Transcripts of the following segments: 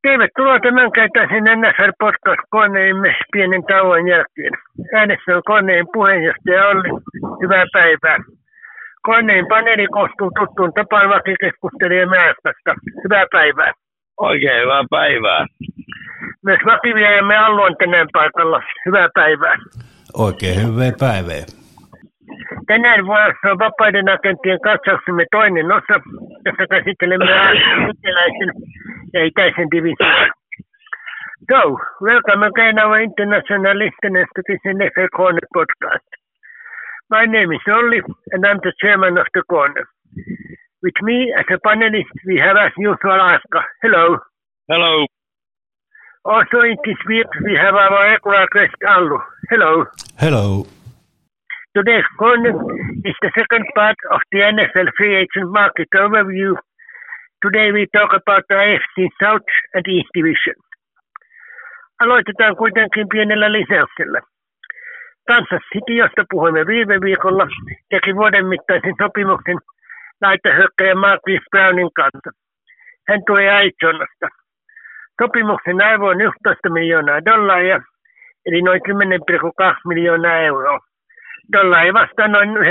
Tervetuloa tämänkertaisen NFL-podcast-koneimme pienen tauon jälkeen. Äänessä on koneen puheenjohtaja Olli. Hyvää päivää. Koneen paneeli koostuu tuttuun tapaan vakikeskustelija Määrästä. Hyvää päivää. Oikein hyvää päivää. Myös vakivierämme Allu on tänään paikalla. Hyvää päivää. Oikein hyvää päivää. Tänään vuorossa on vapaiden agenttien katsauksemme toinen osa, jossa käsittelemme eteläisen ja itäisen division. So, welcome again our international listeners to this NFL Corner podcast. My name is Olli and I'm the chairman of the corner. With me as a panelist we have as usual Aska. Hello. Hello. Also in this week we have our regular guest Allu. Hello. Hello. Today's corner is the second part of the NFL free agent market overview. Today we talk about the AFC South and East Division. Aloitetaan kuitenkin pienellä lisäyksellä. Kansas City, josta puhuimme viime viikolla, teki vuoden mittaisen sopimuksen laitahyökkäjä Marquise Brownin kanssa. Hän tuli Arizonasta. Sopimuksen arvo on $11 miljoonaa, eli noin 10,2 miljoonaa euroa. Dollari vastaa noin 0,92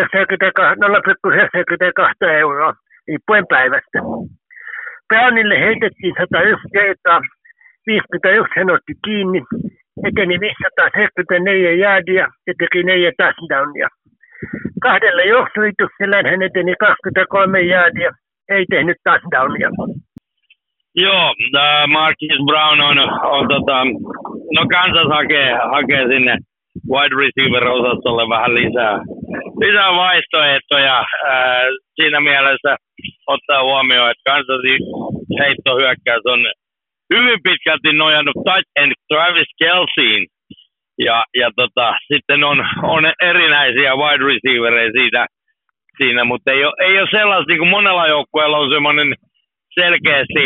euroa, riippuen päivästä. Brownille heitettiin 101 kertaa, 51 hän otti kiinni, eteni 574 jaardia ja teki 4 touchdownia. 2 juoksuyrityksellään hän eteni 23 jaardia, ei tehnyt touchdownia. Joo, Marquise Brown on Kansas hakee sinne wide receiver-osastolle vähän lisää vaihtoehtoja. Siinä mielessä ottaa huomioon, että Kansasin heittohyökkäys on hyvin pitkälti nojannut tight end Travis Kelceyin. Ja sitten on erinäisiä wide receivereja siinä, mutta ei ole sellaista, niin kuin monella joukkueella on semmoinen selkeästi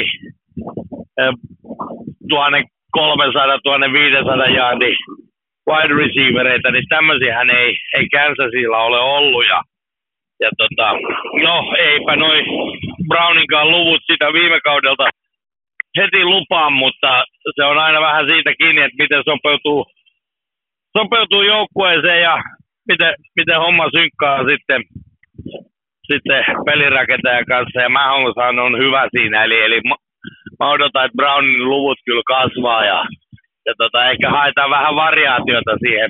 1300-1500 jaardia wide receivereitä, niin tämmöisiähän ei Kansasilla ole ollut. Ja eipä noi Browninkaan luvut sitä viime kaudelta heti lupaan, mutta se on aina vähän siitä kiinni, että miten sopeutuu joukkueeseen ja miten homma synkkaa sitten pelirakentajan kanssa. Ja Mahomeshan on hyvä siinä, eli mä odotan, että Brownin luvut kyllä kasvaa ja ehkä haetaan vähän variaatiota siihen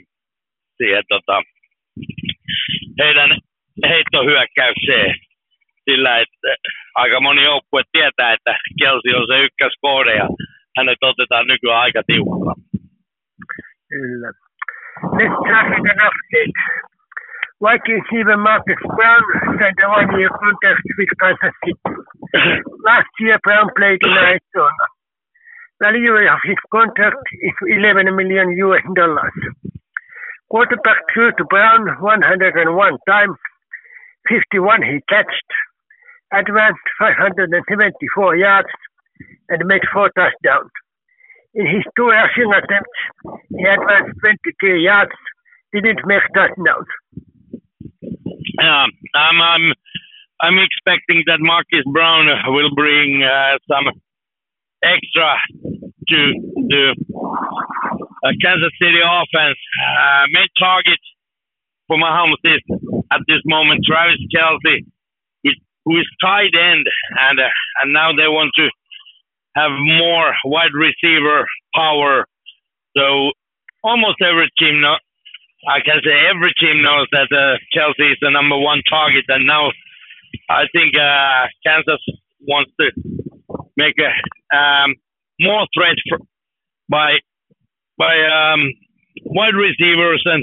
heidän heittohyökkäykseen sillä, että aika moni joukkue tietää, että Kelce on se ykköskohde ja hänet otetaan nykyään aika tiukkaan. Kyllä. Let's start with an update. Wide receiver Marcus Brown signed a one-year contract with Kansas City. Last year Brown played in Arizona. Value of his contract is $11 million. Quarterback threw to Brown 101 times, 51 he catched, advanced 574 yards, and made 4 touchdowns. In his 2 rushing attempts, he advanced 23 yards, didn't make touchdowns. I'm expecting that Marquise Brown will bring some extra to the Kansas City offense. Main target for Mahomes is at this moment Travis Kelce, who is tight end, and now they want to have more wide receiver power. So almost every team every team knows that Kelce is the number 1 target, and now I think Kansas wants to make a more threat by wide receivers. And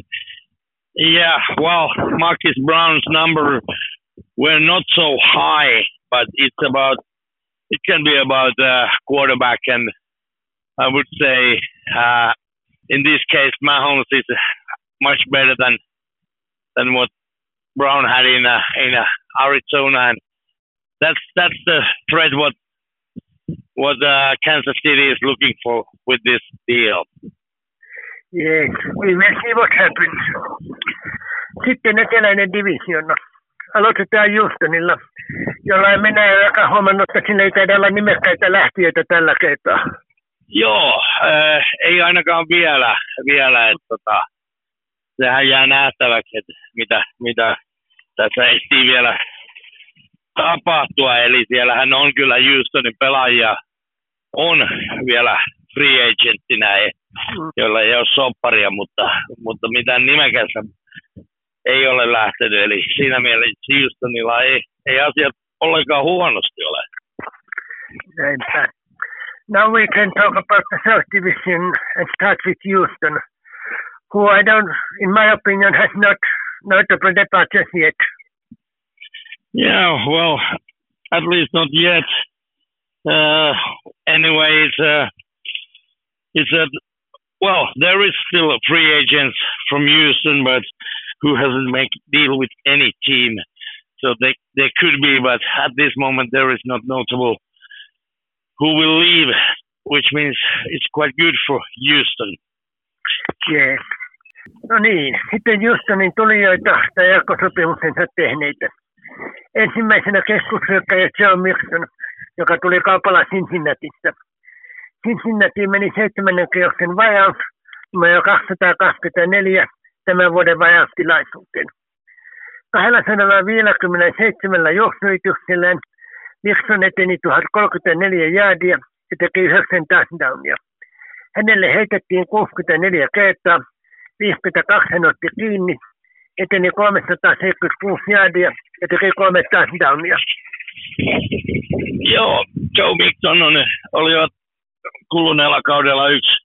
Marquise Brown's number were not so high, but it can be about quarterback, and I would say in this case Mahomes is much better than what Brown had in Arizona, and that's the threat what Kansas City is looking for with this deal. Yes, we will see what happens. Sitten eteläinen divisiona. Aloitetaan Houstonilla, jolla mennään aika huomannut, että siinä ei taida olla nimekkäitä lähtiöitä tällä kertaa. Joo, ei ainakaan vielä että sehän jää nähtäväksi, että mitä tässä ehtii vielä tapahtua. Eli siellähän on kyllä Houstonin pelaajia on vielä free agenttinä, joilla ei ole sopparia, mutta mitään nimekästä ei ole lähtenyt. Eli siinä mielessä Houstonilla ei asiat ollenkaan huonosti ole. Näinpä. Now we can talk about the South Division and start with Houston, who in my opinion, has not notable departures yet. Yeah, well, at least not yet. Anyway, there is still a free agents from Houston, but who hasn't made deal with any team. So they could be, but at this moment there is not notable who will leave, which means it's quite good for Houston. Yeah. No niin, sitten Houstonin tulijoita tai jatkosopimuksensa tehneitä. Ensimmäisenä keskushyökkäjä Joe Mixon, joka tuli kaupalla Cincinnatista. Cincinnati meni 7. kierroksen vajaus numero 224 tämän vuoden vajaustilaisuuteen. 257 juoksuyrityksellään Mixon eteni 1034 jaardia ja teki 9 touchdownia. Hänelle heitettiin 64 kertaa, 52 hän otti kiinni, eteni 376 jaardia ja teki 3 touchdownia. Joo, Joe Mixon oli jo kuluneella kaudella yksi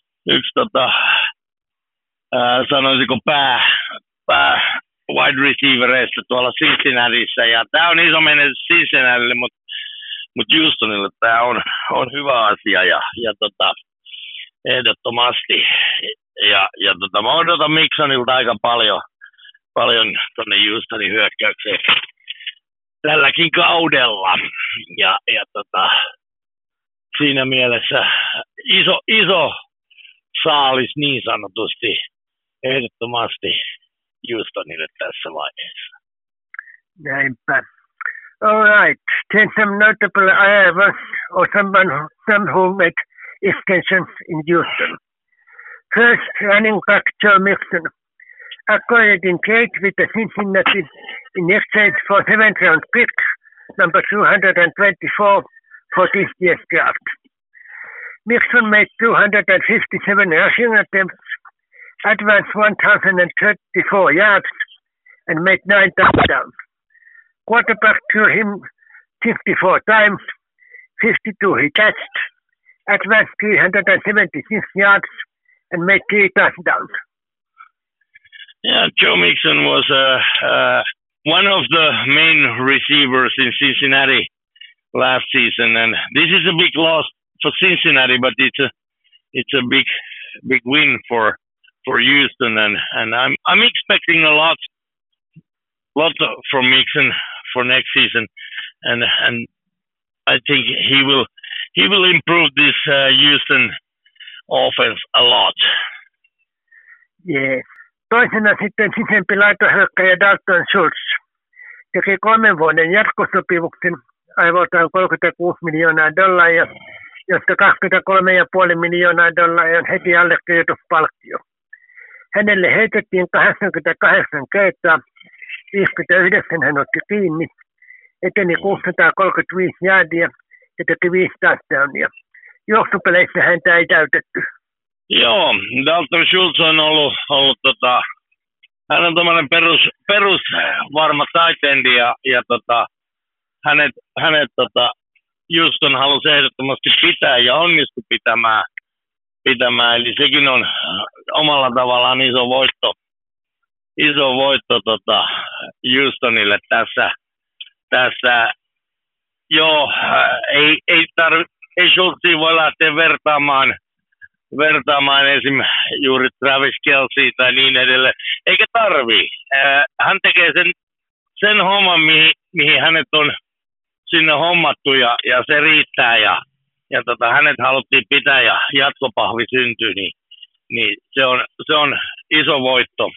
sanoisiko pää wide receivereista tuolla Cincinnatissa, ja tämä on iso menetys Cincinnatille, mutta Houstonille tämä on hyvä asia ja ehdottomasti ja mä odotan Mixonilta aika paljon tuonne Houstonin hyökkäykseen tälläkin kaudella ja siinä mielessä iso saalis niin sanotusti ehdottomasti Houstonille tässä vaiheessa. Näinpä. All right. Then some notable arrivals or some who made extensions in Houston. First, running back Joe Mixon acquired in trade with the Cincinnati in exchange for 7th round pick number 224 for this year's draft. Mixon made 257 rushing attempts, advanced 1,034 yards, and made 9 touchdowns. Quarterback threw him 54 times, 52 he catched, advanced 376 yards, and made 3 touchdowns. Yeah, Joe Mixon was one of the main receivers in Cincinnati last season, and this is a big loss for Cincinnati, but it's a big win for Houston, and I'm expecting a lot from Mixon for next season, and I think he will improve this Houston offense a lot. Yeah. Toisena sitten sisempi laitohyökkäjä Dalton Schultz teki 3 vuoden jatkosopimuksen arvoltaan $36 miljoonaa, josta $23,5 miljoonaa on heti allekirjoituspalkkio. Hänelle heitettiin 88 kertaa, 59 hän otti kiinni, eteni 635 jaardia ja teki 5 touchdownia. Juoksupeleissä häntä ei täytetty. Joo, Dalton Schultz on ollut hän on tommoinen perus varma tight end ja hänet Houston halusi ehdottomasti pitää ja onnistui pitämään, eli sekin on omalla tavallaan iso voitto Houstonille tässä. Joo, ei Schultzia voi lähteä vertaamaan esim. Juuri Travis Kelceä tai niin edelleen, eikä tarvii. Hän tekee sen homman, mihin hänet on sinne hommattu ja se riittää ja hänet haluttiin pitää ja jatkopahvi syntyi, niin se on iso voitto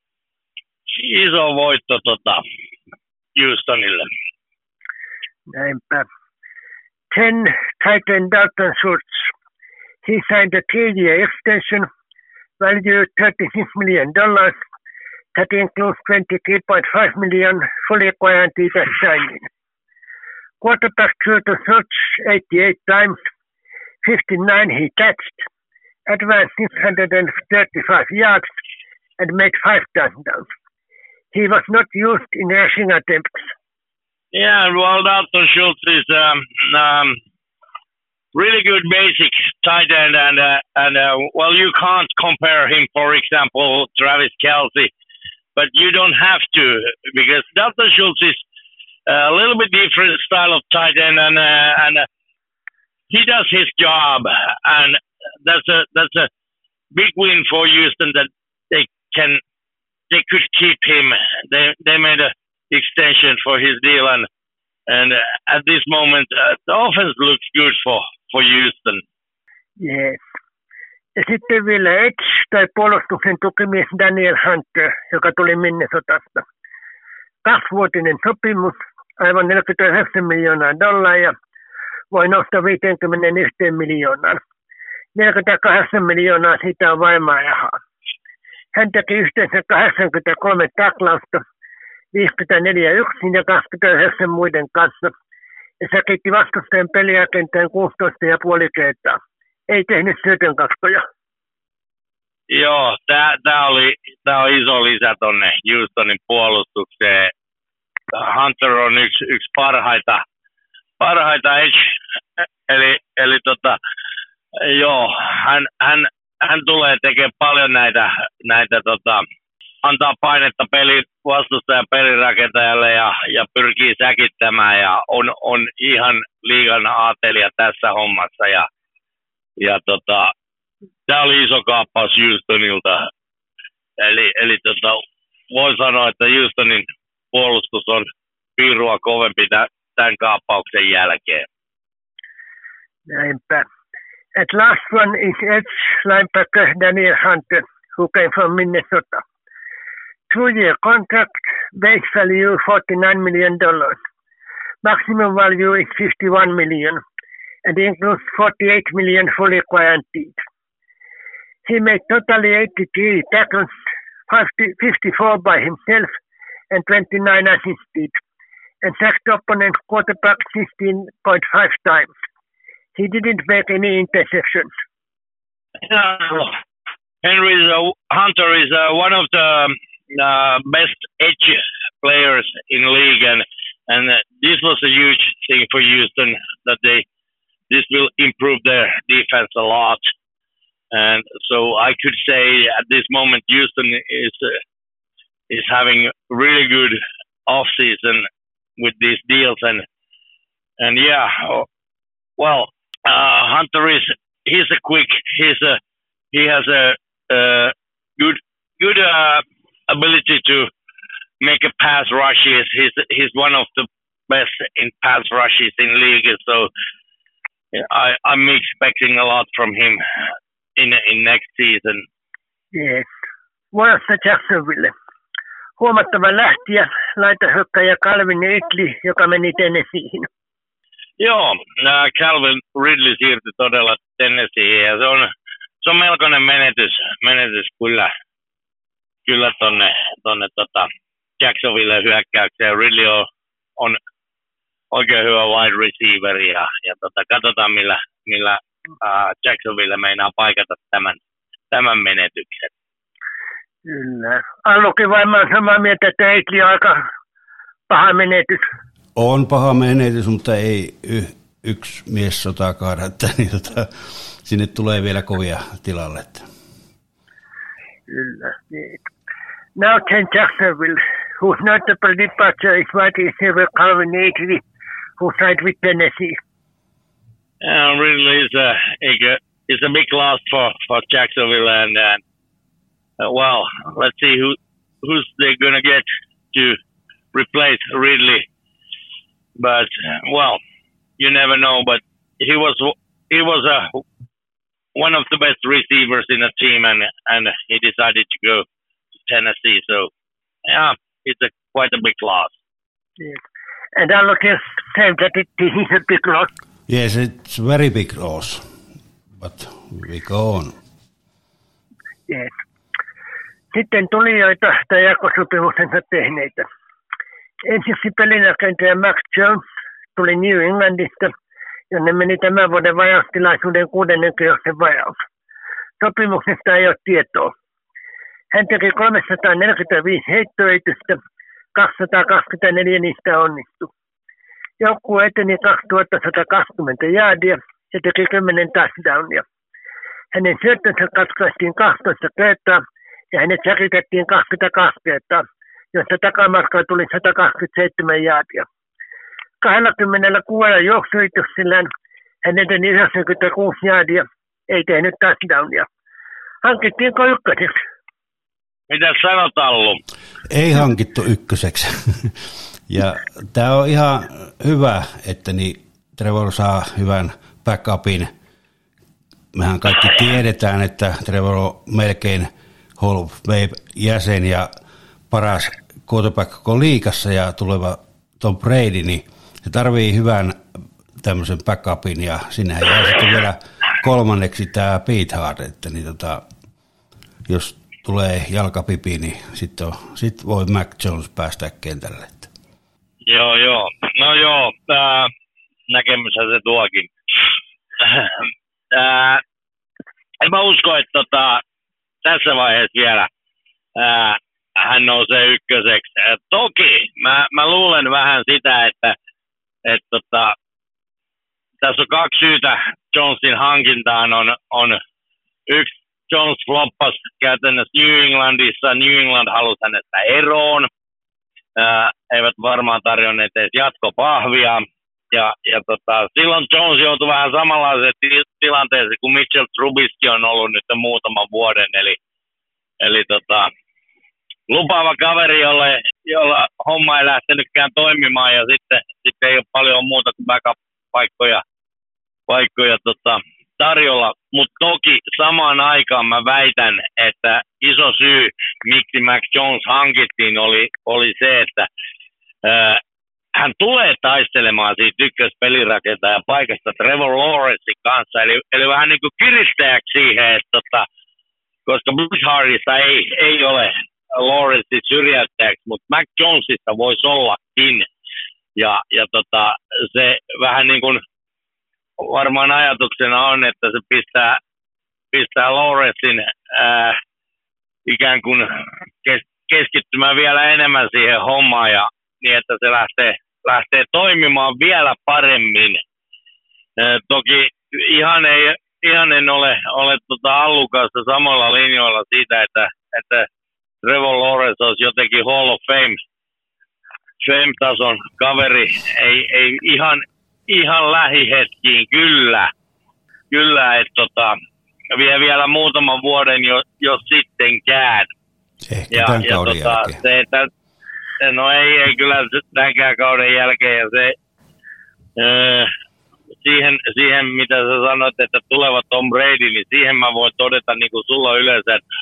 Houstonille. Näinpä. 10 tight end Dalton Schultz. He signed a 3-year extension valued $36 million. That includes $23.5 million fully guaranteed at signing. Quarterback threw to Soch 88 times, 59 he catched, advanced 635 yards, and made 5 touchdowns. He was not used in rushing attempts. Yeah, well, Dalton Schultz is really good basic tight end, and well, you can't compare him, for example, Travis Kelce, but you don't have to, because Dalton Schultz is a little bit different style of tight end, and he does his job, and that's a big win for Houston that they could keep him. They made an extension for his deal, and at this moment the offense looks good for Houston. Yes. Ja sitten vielä Edge tai puolustuksen tukimies Daniel Hunter, joka tuli Minnesotasta. 2-vuotinen sopimus, aivan $49 miljoonaa, voi nostaa 51 miljoonaan. 48 miljoonaa siitä on varmaa rahaa. Hän teki yhteensä 83 taklausta, 54 yksin ja 29 muiden kanssa. Ja säkitti vastustajan peliakenteen 16,5 kertaa. Ei tehnyt syötönkaskoja. Joo, tää on iso lisä tonne Houstonin puolustukseen. Hunter on yksi parhaita edge, eli joo, hän tulee tekemään paljon näitä antaa painetta vastustajan pelirakentajalle ja pyrkii säkittämään ja on ihan liigan aatelija tässä hommassa ja tää oli iso kaappaus Houstonilta. Eli voi sanoa, että Houstonin puolustus on piirua kovempi tämän kaappauksen jälkeen. Näinpä. At last one is edge linebacker Daniel Hunter, who came from Minnesota. 2-year contract, base value $49 million. Maximum value is $51 million, and includes $48 million fully guaranteed. He made totally 83 tackles, 54 by himself, and 29 assisted, and sacked opponent quarterback 16.5 times. He didn't make any interceptions. Hunter is one of the best edge players in the league, and this was a huge thing for Houston that this will improve their defense a lot. And so I could say at this moment Houston is having really good off season with these deals, and yeah, well, Hunter he's a quick, he has a good ability to make a pass rush. He's one of the best in pass rushes in league, so I'm expecting a lot from him in next season. Yes. Vuorossa Jacksonville. Huomattava lähtijä, laitahyökkäjä Calvin Ridley, joka meni Tennesseeihin. Joo, Calvin Ridley siirtyi todella Tennesseeihin ja se on melkoinen menetys kyllä tonne Jacksonville hyökkäykseen. Ridley on oikein hyvä wide receiver ja katsotaan millä Jacksonville meinaa paikata tämän menetyksen. Kyllä. Allukin varmaan samaa mieltä, että Ridley on aika paha menetys. On paha menetys, mutta ei yksi mies sotaa kaada, että niin sinne tulee vielä kovia tilalle. Kyllä. Now Ken Jacksonville, whose notable departure is wide receiver Calvin Ridley, who signed with Tennessee. Ridley is a big loss for Jacksonville, and well, let's see who's they're gonna get to replace Ridley. But well, you never know. But he was one of the best receivers in the team, and he decided to go to Tennessee. So yeah, it's quite a big loss. Yes. And I look at saying that it is a big loss. Yes, it's a very big loss. but we go on. Yes. Sitten tulijoita tai jakosopimuksensa tehneitä. Ensiksi pelinrakentaja Mac Jones tuli New Englandista, jonne meni tämän vuoden vajaustilaisuuden 6. kierroksen vajaus. Sopimuksesta ei ole tietoa. Hän teki 345 heittoyritystä, 224 niistä onnistui. Joukkue eteni 2120 jaardia ja teki 10 touchdownia. Hänen syöttönsä katkaistiin 12 kertaa ja hänet säkitettiin 22 kertaa, josta takamatkaa tuli 127 jaardia. 26 juoksuyrityksillään hän eteni 96 jaardia, ei tehnyt touchdownia. Hankittiinko ykköseksi? Mitä sanot, Allu? Ei hankittu ykköseksi. Ja tämä on ihan hyvä, että Trevor saa hyvän backupin. Mehän kaikki tiedetään, että Trevor on melkein Hall of Fame-jäsen ja paras quarterback koko liigassa ja tuleva Tom Brady, niin se tarvii hyvän tämmöisen backupin ja sinnehän jää sitten vielä kolmanneksi tämä Pete Hart, että jos tulee jalkapipi, niin sit voi Mac Jones päästä kentälle. Joo. No joo, näkemyshän se tuokin. En mä usko, että tässä vaiheessa vielä hän nousee ykköseksi. Toki mä luulen vähän sitä, että tässä on 2 syytä Jonesin hankintaan. On yksi, Jones floppasi käytännössä New Englandissa. New England halusi hänestä eroon. Eivät varmaan tarjonneet edes jatkopahvia. Ja silloin Jones joutui vähän samanlaiseen tilanteeseen kuin Mitchell Trubisky on ollut nyt muutaman vuoden. Eli lupaava kaveri, jolla homma ei lähtenytkään toimimaan ja sitten ei ole paljon muuta kuin backup-paikkoja tarjolla. Mutta toki samaan aikaan mä väitän, että iso syy, miksi Mac Jones hankittiin, oli se, että hän tulee taistelemaan siitä ykköspelirakentajan paikasta Trevor Lawrencein kanssa. Eli vähän niin kuin kiristäjäksi siihen, että koska Bruce Hartista ei ole Lawrencein syrjäyttäjäksi, mutta Mac Jonesista voisi ollakin. Ja se vähän niin kuin varmaan ajatuksena on, että se pistää Lawrencein ikään kuin keskittymään vielä enemmän siihen hommaan ja niin, että se lähtee toimimaan vielä paremmin. Toki ihan en ole Allun kanssa samalla linjoilla siitä, että Trevor Lawrence olisi jotenkin Hall of Fame-tason kaveri. Ei ihan lähihetkiin, kyllä että vie vielä muutaman vuoden jos sittenkään. Ehkä tämän kauden jälkeen. No ei kyllä tämänkään kauden jälkeen ja se siihen mitä sä sanoit, että tuleva Tom Brady, niin siihen mä voin todeta niin kuin sulla yleensä, että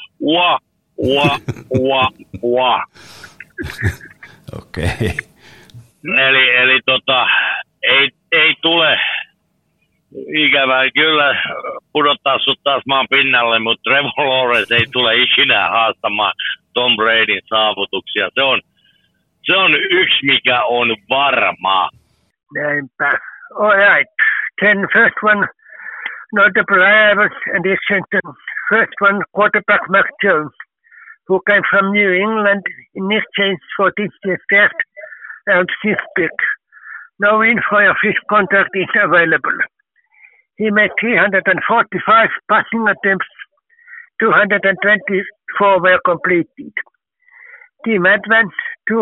Okei. Eli ei tule ikävää kyllä pudottaa sut taas maan pinnalle, mutta Trevor Lawrence ei tule ikinä haastamaan Tom Bradyn saavutuksia. Se on yksi, mikä on varmaa. Näinpä. All right. Then first one, notable arrivals and extension. First one, quarterback Mac Jones, who came from New England in exchange for this year's draft and 6th pick. No info of his contract is available. He made 345 passing attempts, 224 were completed. Team advanced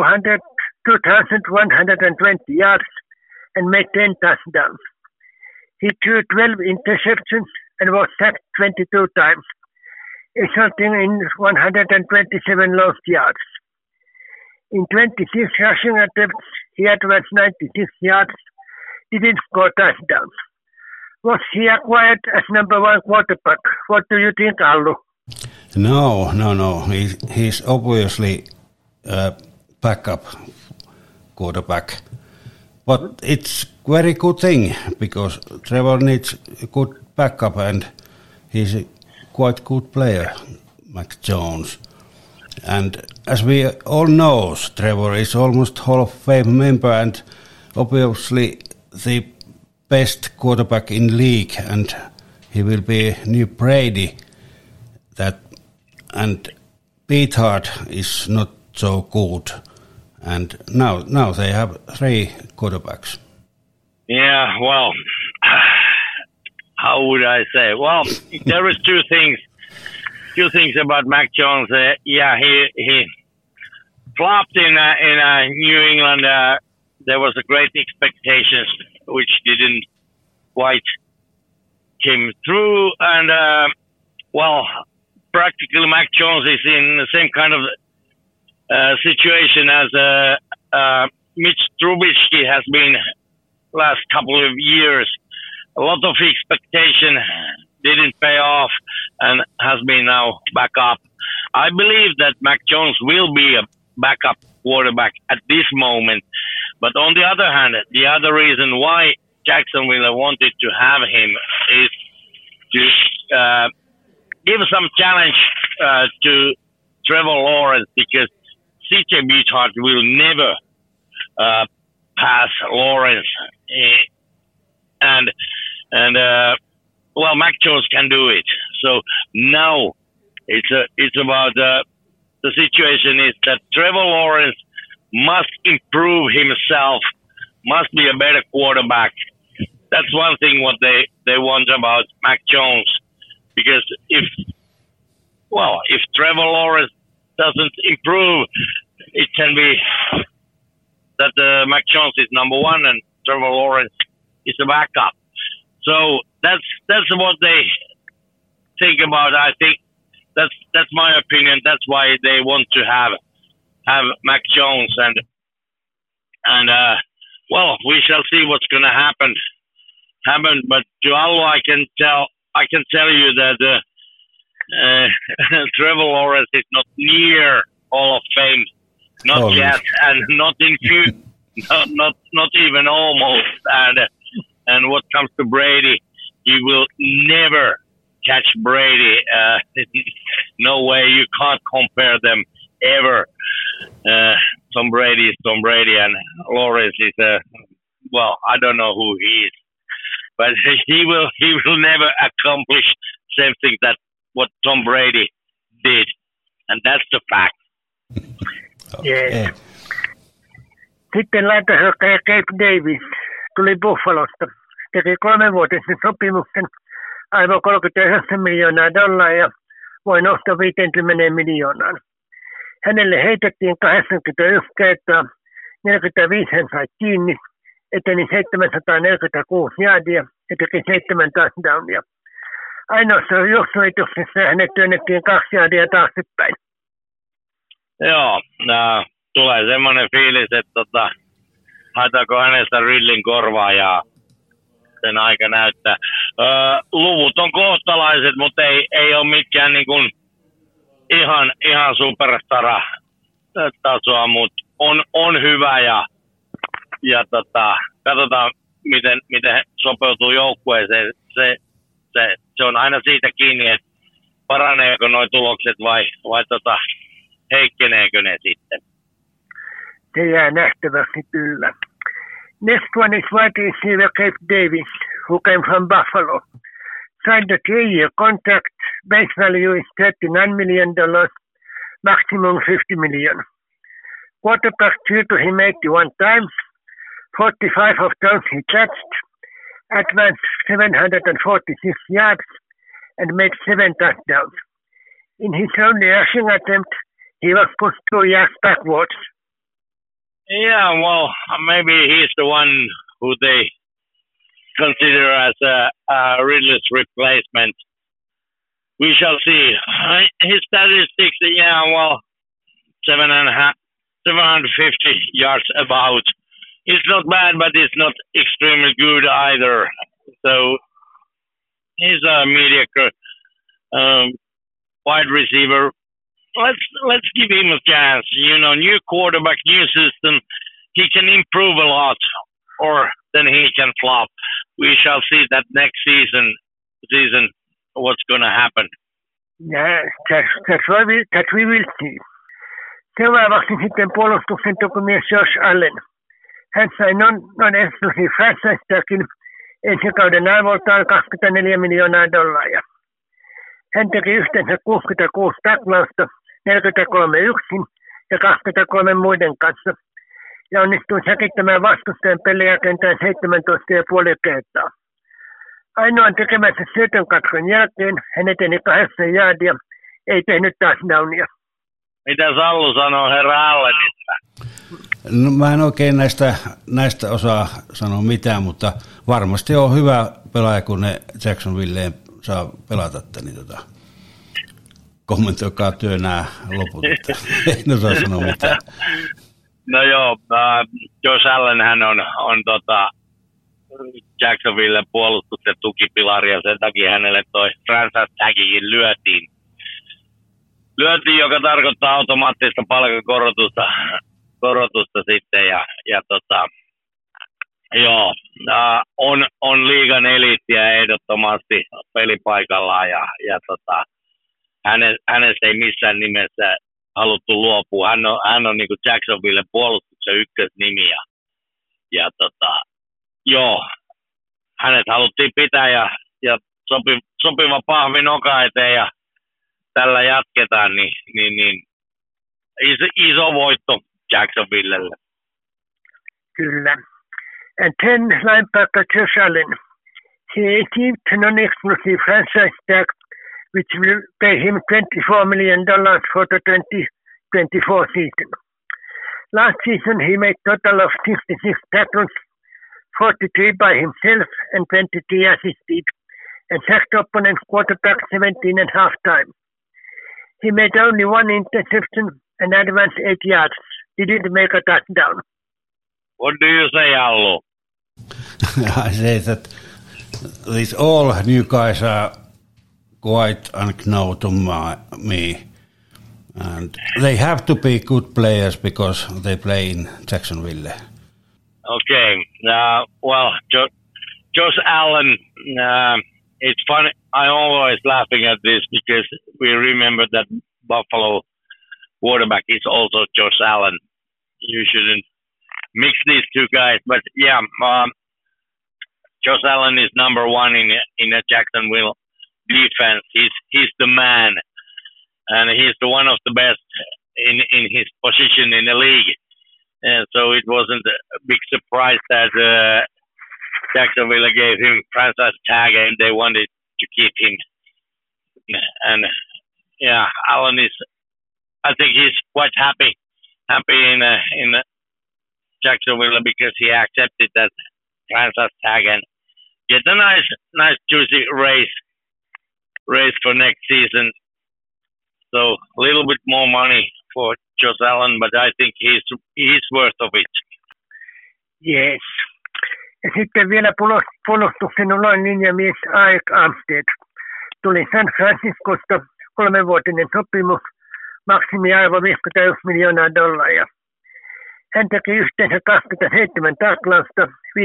2,120 yards and made 10 touchdowns. He threw 12 interceptions and was sacked 22 times, resulting in 127 lost yards. In 26 rushing attempts, he advanced 96 yards, didn't score touchdowns. Was he acquired as number 1 quarterback? What do you think, Allu? No. He's obviously backup quarterback. But it's very good thing because Trevor needs a good backup and he's a quite good player, Mac Jones. And as we all know, Trevor is almost Hall of Fame member and obviously the best quarterback in league, and he will be new Brady. And Beathard is not so good, and now they have 3 quarterbacks. Yeah, well, how would I say? Well, there is two things about Mac Jones. He flopped in New England. There was a great expectations which didn't quite came through, and practically Mac Jones is in the same kind of situation as Mitch Trubisky has been last couple of years. A lot of expectation didn't pay off and has been now back up. I believe that Mac Jones will be a backup quarterback at this moment. But on the other hand, the other reason why Jacksonville wanted to have him is to give some challenge to Trevor Lawrence, because CJ Beathard will never pass Lawrence. Mac Jones can do it. So now it's about the situation is that Trevor Lawrence must improve himself, must be a better quarterback. That's one thing what they want about Mac Jones, because if Trevor Lawrence doesn't improve, it can be that Mac Jones is number 1 and Trevor Lawrence is a backup. So that's what they think about. I think that's my opinion. That's why they want to have Mac Jones, and we shall see what's going to happen. But to Allo, I can tell you that Trevor Lawrence is not near Hall of Fame, not yet, and not in not even almost. And what comes to Brady, he will never catch Brady. No way, you can't compare them ever. Tom Brady is Tom Brady, and Lawrence is I don't know who he is, but he will never accomplish same thing that what Tom Brady did, and that's the fact. Yeah. Sitten laitahyökkäjä Gabe Davis tuli Buffalosta. Teki 3-vuotisen sopimuksen, aivan $39 miljoonaa ja voi nostaa 50 miljoonaan. Hänelle heitettiin 81 kertaa, 45 hän sai kiinni, eteni 746 yardia ja teki 7 touchdownia. Ainoassa juoksuituksessa hänet työnnettiin 2 yardia taaksepäin. Joo, tulee semmoinen fiilis, että haetaanko hänestä Ridlin korvaa ja sen aika näyttää. Luvut on kohtalaiset, mutta ei ole mitkään niin kuin ihan superstara tasoa, mutta on hyvä ja katsotaan miten he sopeutuu joukkueeseen. Se on aina siitä kiinni, että paraneeko nuo tulokset vai heikkeneekö ne sitten. Se jää nähtäväksi kyllä. Next one is wide receiver Gabe Davis, who came from Buffalo. Signed a 3-year contract. Base value is $39 million, maximum $50 million. Quarterback threw to him 81 times, 45 of those he catched, advanced 746 yards, and made 7 touchdowns. In his only rushing attempt, he was pushed 2 yards backwards. Yeah, well, maybe he's the one who they consider as a Ridley's replacement. We shall see. His statistics, 750 yards about. It's not bad, but it's not extremely good either. So he's a mediocre wide receiver. Let's give him a chance. New quarterback, new system. He can improve a lot, or then he can flop. We shall see that next season what's going to happen? Yeah, that we will see. Seuraavaksi sitten puolustuksen tukimies Josh Allen. Hän sai non-exclusive franchise-tagin ensi kauden arvoltaan $24 miljoonaa. Hän teki yhteensä 66 taklausta, 43 yksin ja 23 muiden kanssa, ja onnistui säkittämään vastustajan peliä kentään 17,5 kertaa. Ainoan tekemänsä syötön katkon jälkeen hän eteni 8 jaardia, ei tehnyt touchdownia. Mitä Sallu sanoo herra Allenista? No, mä en oikein näistä osaa sanoa mitään, mutta varmasti on hyvä pelaaja, kun ne Jacksonvilleen saa pelata. Niin kommentoikaa työnää loput. En osaa sanoa mitään. No joo, Josh Allen hän on Jacksonvillen puolustuksen tukipilari ja sen takia hänelle toi franchise tagikin lyötiin, joka tarkoittaa automaattista palkankorotusta sitten ja on liigan eliittiä ehdottomasti pelipaikallaan ja hänestä ei missään nimessä haluttu luopua. Hän on niin kuin Jacksonvillen puolustuksen ykkösnimi ja hänet haluttiin pitää ja sopiva pahvi noka eteen ja tällä jatketaan, niin iso voitto Jacksonvillelle. Kyllä. And then linebacker Josh Allen. He achieved non-exclusive franchise tag, which will pay him $24 million for the 2024 season. Last season he made a total of 66 tackles, 43 by himself and 23 assisted, and sacked opponent quarterback 17 and a half times. He made only one interception and advanced 8 yards. Didn't make a touchdown. What do you say, Allu? I say that these all new guys are quite unknown to me. And they have to be good players because they play in Jacksonville. Okay. Well, Josh Allen, it's funny. I'm always laughing at this because we remember that Buffalo quarterback is also Josh Allen. You shouldn't mix these two guys, but yeah, Josh Allen is number one in the Jacksonville defense. He's the man, and he's the one of the best in his position in the league. And so it wasn't a big surprise that Jacksonville gave him franchise tag and they wanted to keep him. And yeah, Allen is. I think he's quite happy in Jacksonville because he accepted that franchise tag and get a nice juicy race for next season. So a little bit more money for Josh Allen, but I think he's worth of it. Yes. Ja sitten vielä puolustuksen uloin linjamies Arik Armstead. Tuli San Franciscosta 3-vuotinen sopimus, maksimiarvo $51 miljoonaa. Hän teki yhteensä 27 taklausta,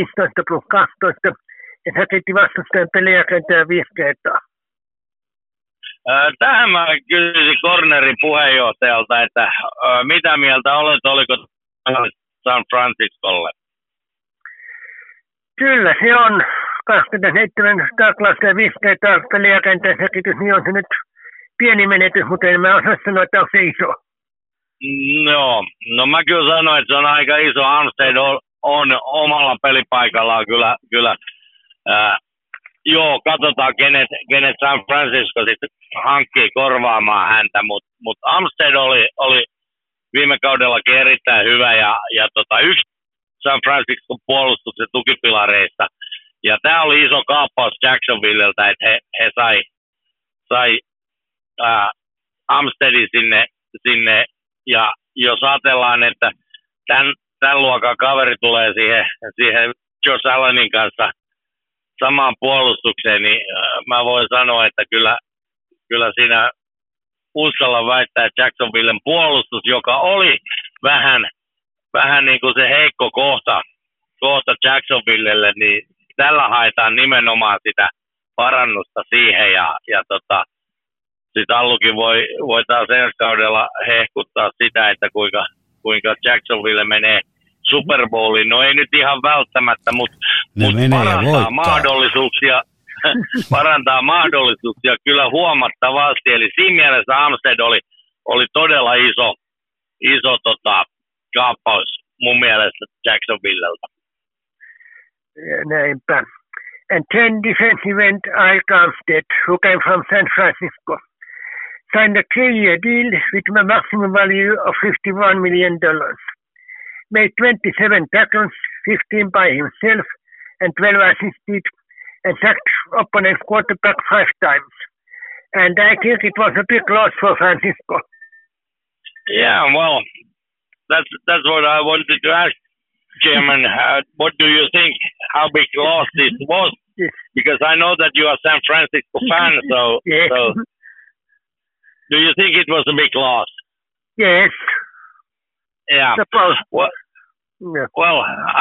15+12, ja säkitti vastustajan peliä kentää 5 kertaa. Tähän mä kysyisin cornerin puheenjohtajalta, että mitä mieltä olet, oliko San Franciscolle? Kyllä, se on 27 taklausta ja 5 kertaa peliä kentää säkitys, niin on se nyt pieni menetys, mutta en mä osaa sanoa, että on se iso. No mä kyllä sanoin, että se on aika iso. Armstead on omalla pelipaikallaan kyllä. Katsotaan kenet San Francisco sitten hankkii korvaamaan häntä, mutta Armstead oli viime kaudellakin erittäin hyvä ja yksi San Francisco puolustuksen tukipilareista. Ja tämä oli iso kaappaus Jacksonvilleltä, että he sai Armsteadin sinne. Ja jos ajatellaan, että tämän luokan kaveri tulee siihen Josh Allenin kanssa samaan puolustukseen, niin mä voin sanoa, että kyllä siinä uskalla väittää, että Jacksonvillen puolustus, joka oli vähän niin kuin se heikko kohta Jacksonvillelle, niin tällä haetaan nimenomaan sitä parannusta siihen ja sitten Allukin voi taas ensi kaudella hehkuttaa sitä, että kuinka Jacksonville menee Super Bowliin. No ei nyt ihan välttämättä, mutta parantaa mahdollisuuksia kyllä huomattavasti. Eli siinä mielessä Armstead oli todella iso kaappaus mun mielestä Jacksonvillelta. Näinpä. And then defensive end Ike Armstead, who came from San Francisco, signed a 3-year deal with a maximum value of $51 million. Made 27 tackles, 15 by himself, and 12 assisted, and sacked opponent quarterback 5 times. And I think it was a big loss for Francisco. Yeah, well, that's what I wanted to ask, Chairman. What do you think? How big loss this was? Yes. Because I know that you are a San Francisco fan, so do you think it was a big loss? Yes. Yeah. Suppose. Well,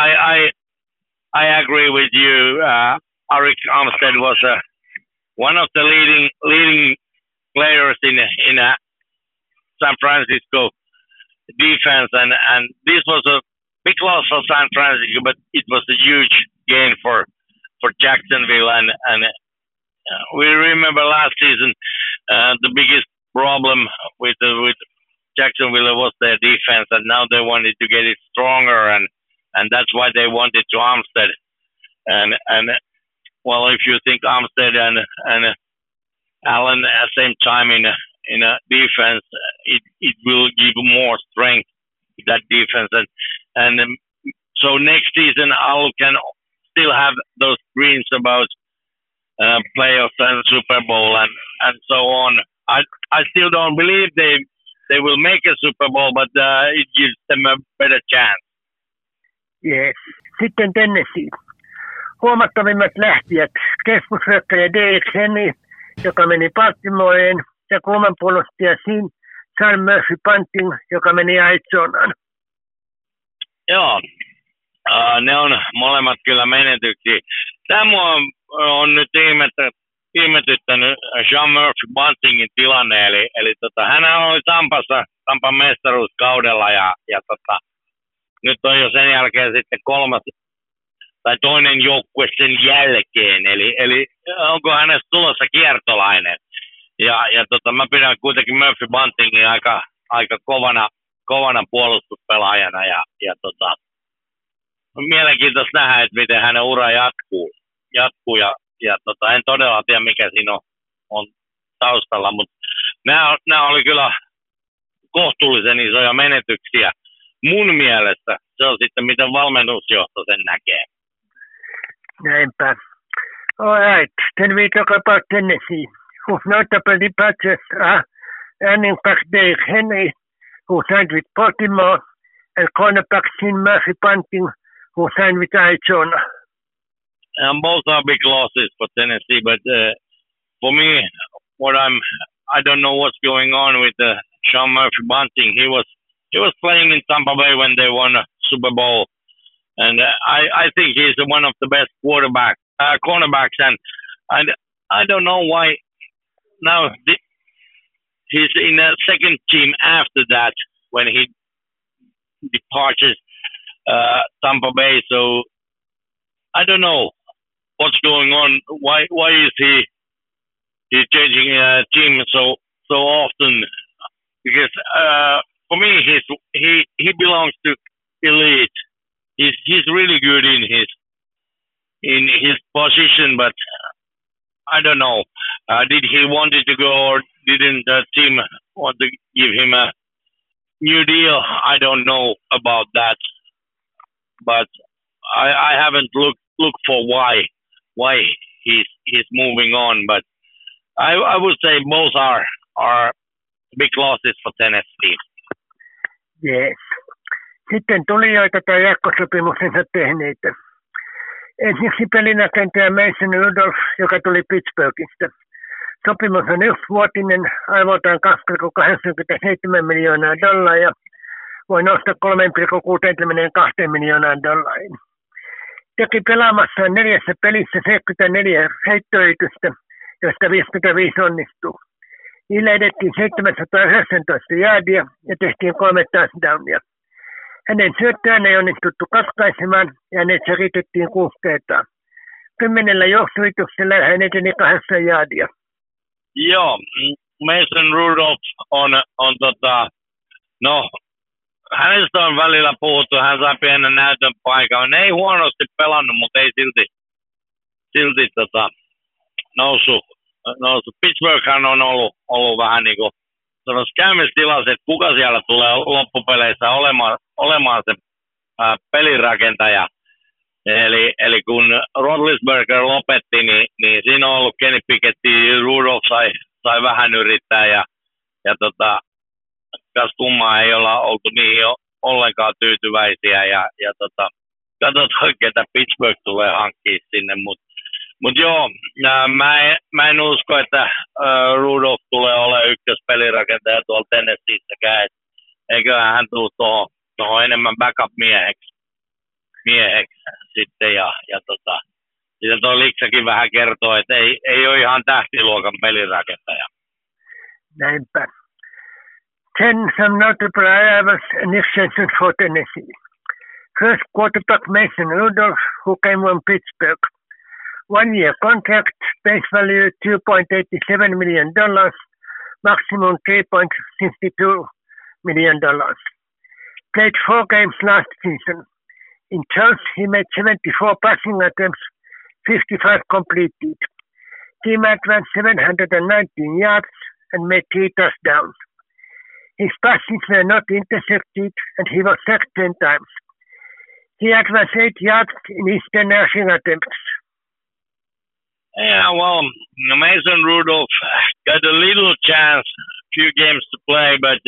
I agree with you. Arik Armstead was one of the leading players in San Francisco defense, and this was a big loss for San Francisco, but it was a huge gain for Jacksonville, and we remember last season the biggest problem with Jacksonville was their defense, and now they wanted to get it stronger, and that's why they wanted to Armstead. And well, if you think Armstead and Allen at the same time in a defense, it will give more strength to that defense, and so next season Al can still have those dreams about playoffs and Super Bowl and so on. I still don't believe they will make a Super Bowl, but it gives them a better chance. Yes. Sitten Tennessee. Huomattavimmat lähtijät, keskushyökkäjä Derrick Henry, joka meni Baltimoreen, ja kulmanpuolustaja Sean Murphy Bunting, joka meni Arizonaan. Joo, ne on molemmat kyllä menetyksiä. Tämä on nyt ihmetyttänyt Sean Murphy Buntingin tilanne, eli hän oli Tampan mestaruuskaudella ja nyt on jo sen jälkeen sitten toinen joukkue sen jälkeen, eli onko hänestä tulossa kiertolainen. Ja mä pidän kuitenkin Murphy Buntingin aika kovana puolustuspelaajana ja on mielenkiintoista nähdä, että miten hänen ura jatkuu ja en todella tiedä mikä siinä on taustalla, mutta nämä oli kyllä kohtuullisen isoja menetyksiä mun mielestä. Se on sitten miten valmennusjohto sen näkee. Näinpä. All right, then we talk about Tennessee, whose notable departures are running back Derrick Henry, who signed with Baltimore, and cornerback Sean Murphy Bunting, who signed with Arizona. Both are big losses for Tennessee, but for me, I don't know what's going on with Sean Murphy Bunting. He was playing in Tampa Bay when they won a Super Bowl, and I think he's one of the best cornerbacks, and I don't know why now he's in a second team after that when he departs Tampa Bay. So I don't know what's going on. Why is he's changing team so often? Because for me, he belongs to elite. He's really good in his position, but I don't know. Did he wanted to go, or didn't the team want to give him a new deal? I don't know about that, but I haven't looked for why he's moving on. But I would say both are big losses for Tennessee. Yes. Sitten tulijoita tai jatkosopimuksensa tehneitä. Ensiksi pelinrakentaja Mason Rudolph, joka tuli Pittsburghista. Sopimus on 1-vuotinen, arvoltaan $2,87 miljoonaa ja voi nostaa $3,62 miljoonaa. teki pelaamassaan 4 pelissä 74 heittoyritystä, josta 55 onnistuu. Niillä edettiin 719 jäädiä ja tehtiin 3 touchdownia. Hänen syöttöään ei onnistuttu katkaisemaan ja hänet selitettiin 6 kertaa. 10 johtoyrityksellä hän eteni 8 jäädiä. Joo, Mason Rudolph on hänestä on välillä puhuttu, hän sai pienen näytön paikan. Ei huonosti pelannut, mutta ei silti noussut. Pittsburghhan on ollut vähän niin kuin käymistilassa, että kuka siellä tulee loppupeleissä olemaan se pelirakentaja. Eli kun Roethlisberger lopetti, niin siinä on ollut Kenny Pickett, Rudolph sai vähän yrittää ja kas kummaa ei olla oltu niihin ollenkaan tyytyväisiä ja katsotaan, ketä Pittsburgh tulee hankkia sinne, mut joo, mä en usko, että Rudolph tulee olemaan ykköspelirakentaja tuolla Tennesseessäkään, eiköhän hän tule tuohon enemmän backup-mieheksi sitten ja sitten tuo Liksakin vähän kertoo, että ei ole ihan tähtiluokan pelirakentaja. Näinpä. Then some notable arrivals and extensions for Tennessee. First, quarterback Mason Rudolph, who came from Pittsburgh. 1-year contract, base value $2.87 million, maximum $3.52 million. Played 4 games last season. In total, he made 74 passing attempts, 55 completed. Team advanced 719 yards and made 3 touchdowns. His passes were not intercepted and he was sacked 10 times. He advanced 8 yards in his 10 rushing attempts. Yeah, well, Mason Rudolph got a little chance, few games to play, but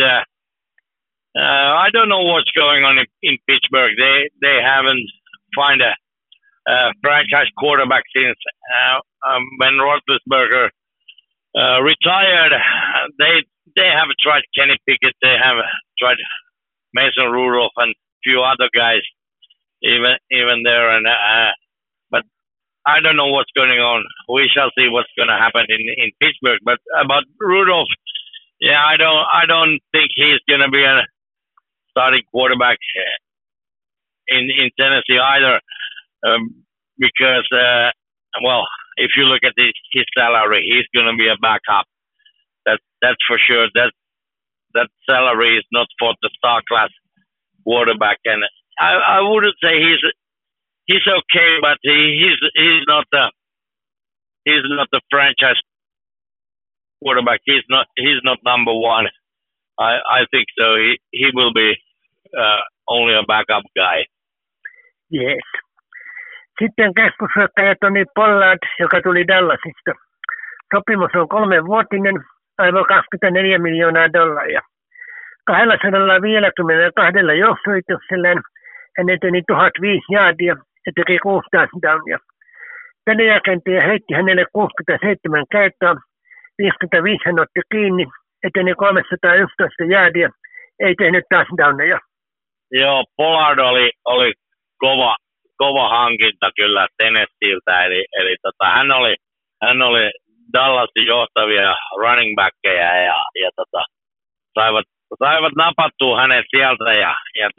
I don't know what's going on in Pittsburgh. They haven't find a franchise quarterback since when Roethlisberger retired. They have tried Kenny Pickett. They have tried Mason Rudolph and a few other guys, even there. And but I don't know what's going on. We shall see what's going to happen in Pittsburgh. But about Rudolph, yeah, I don't think he's going to be a starting quarterback in Tennessee either, because if you look at his salary, he's going to be a backup. That's for sure. That salary is not for the star class quarterback, and I wouldn't say he's okay, but he's not the franchise quarterback. He's not number one. I think so. He will be only a backup guy. Yes. Sitten keskushyökkäjä Tony Pollard, joka tuli Dallasista. Sopimus on 3-vuotinen, aivan $24 miljoonaa. 252 johtoyrityksellään hän eteni 1005 jaadia ja teki 6 touchdownia. Pelirakentaja heitti hänelle 67 kertaa, 55 hän otti kiinni, eteni 311 jaadia, ei tehnyt touchdowneja. Joo, Pollard oli kova hankinta kyllä Tennesseeltä, eli hän oli Dallasin johtavia running backkejä ja saivat napattua hänet sieltä ja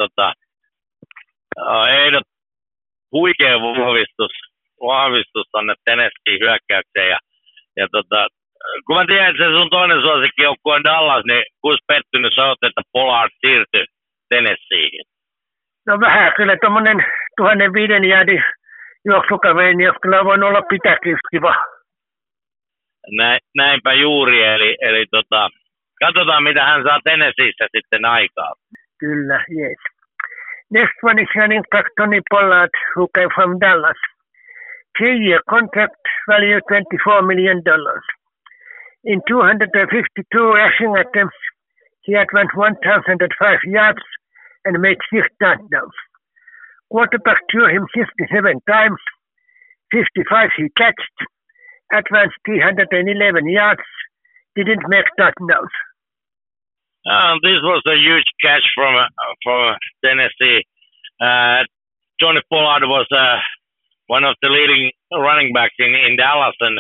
ehdot huikea vahvistus tonne Tennesseen hyökkäykseen ja kun mä tiedän, että se sun toinen suosikkijoukkue on Dallas, niin kuinka pettynyt sä oot, että Pollard siirtyi Tennesseeihin? No vähän, kyllä tuommoinen 1005 jäädin juoksukaveri, jos kyllä voin olla pitääkin kiva. Näinpä juuri, eli katsotaan mitä hän saa Tennesseeissä sitten aikaa. Kyllä, yes. Next one is running back Tony Pollard, who came from Dallas. 3-year contract, value $24 million. In 252 rushing attempts, he advanced 1,005 yards and made 6 touchdowns. Quarterback threw him 57 times, 55 he catched, advanced 311 yards, didn't make touchdowns. This was a huge catch from Tennessee. Tony Pollard was one of the leading running backs in Dallas, and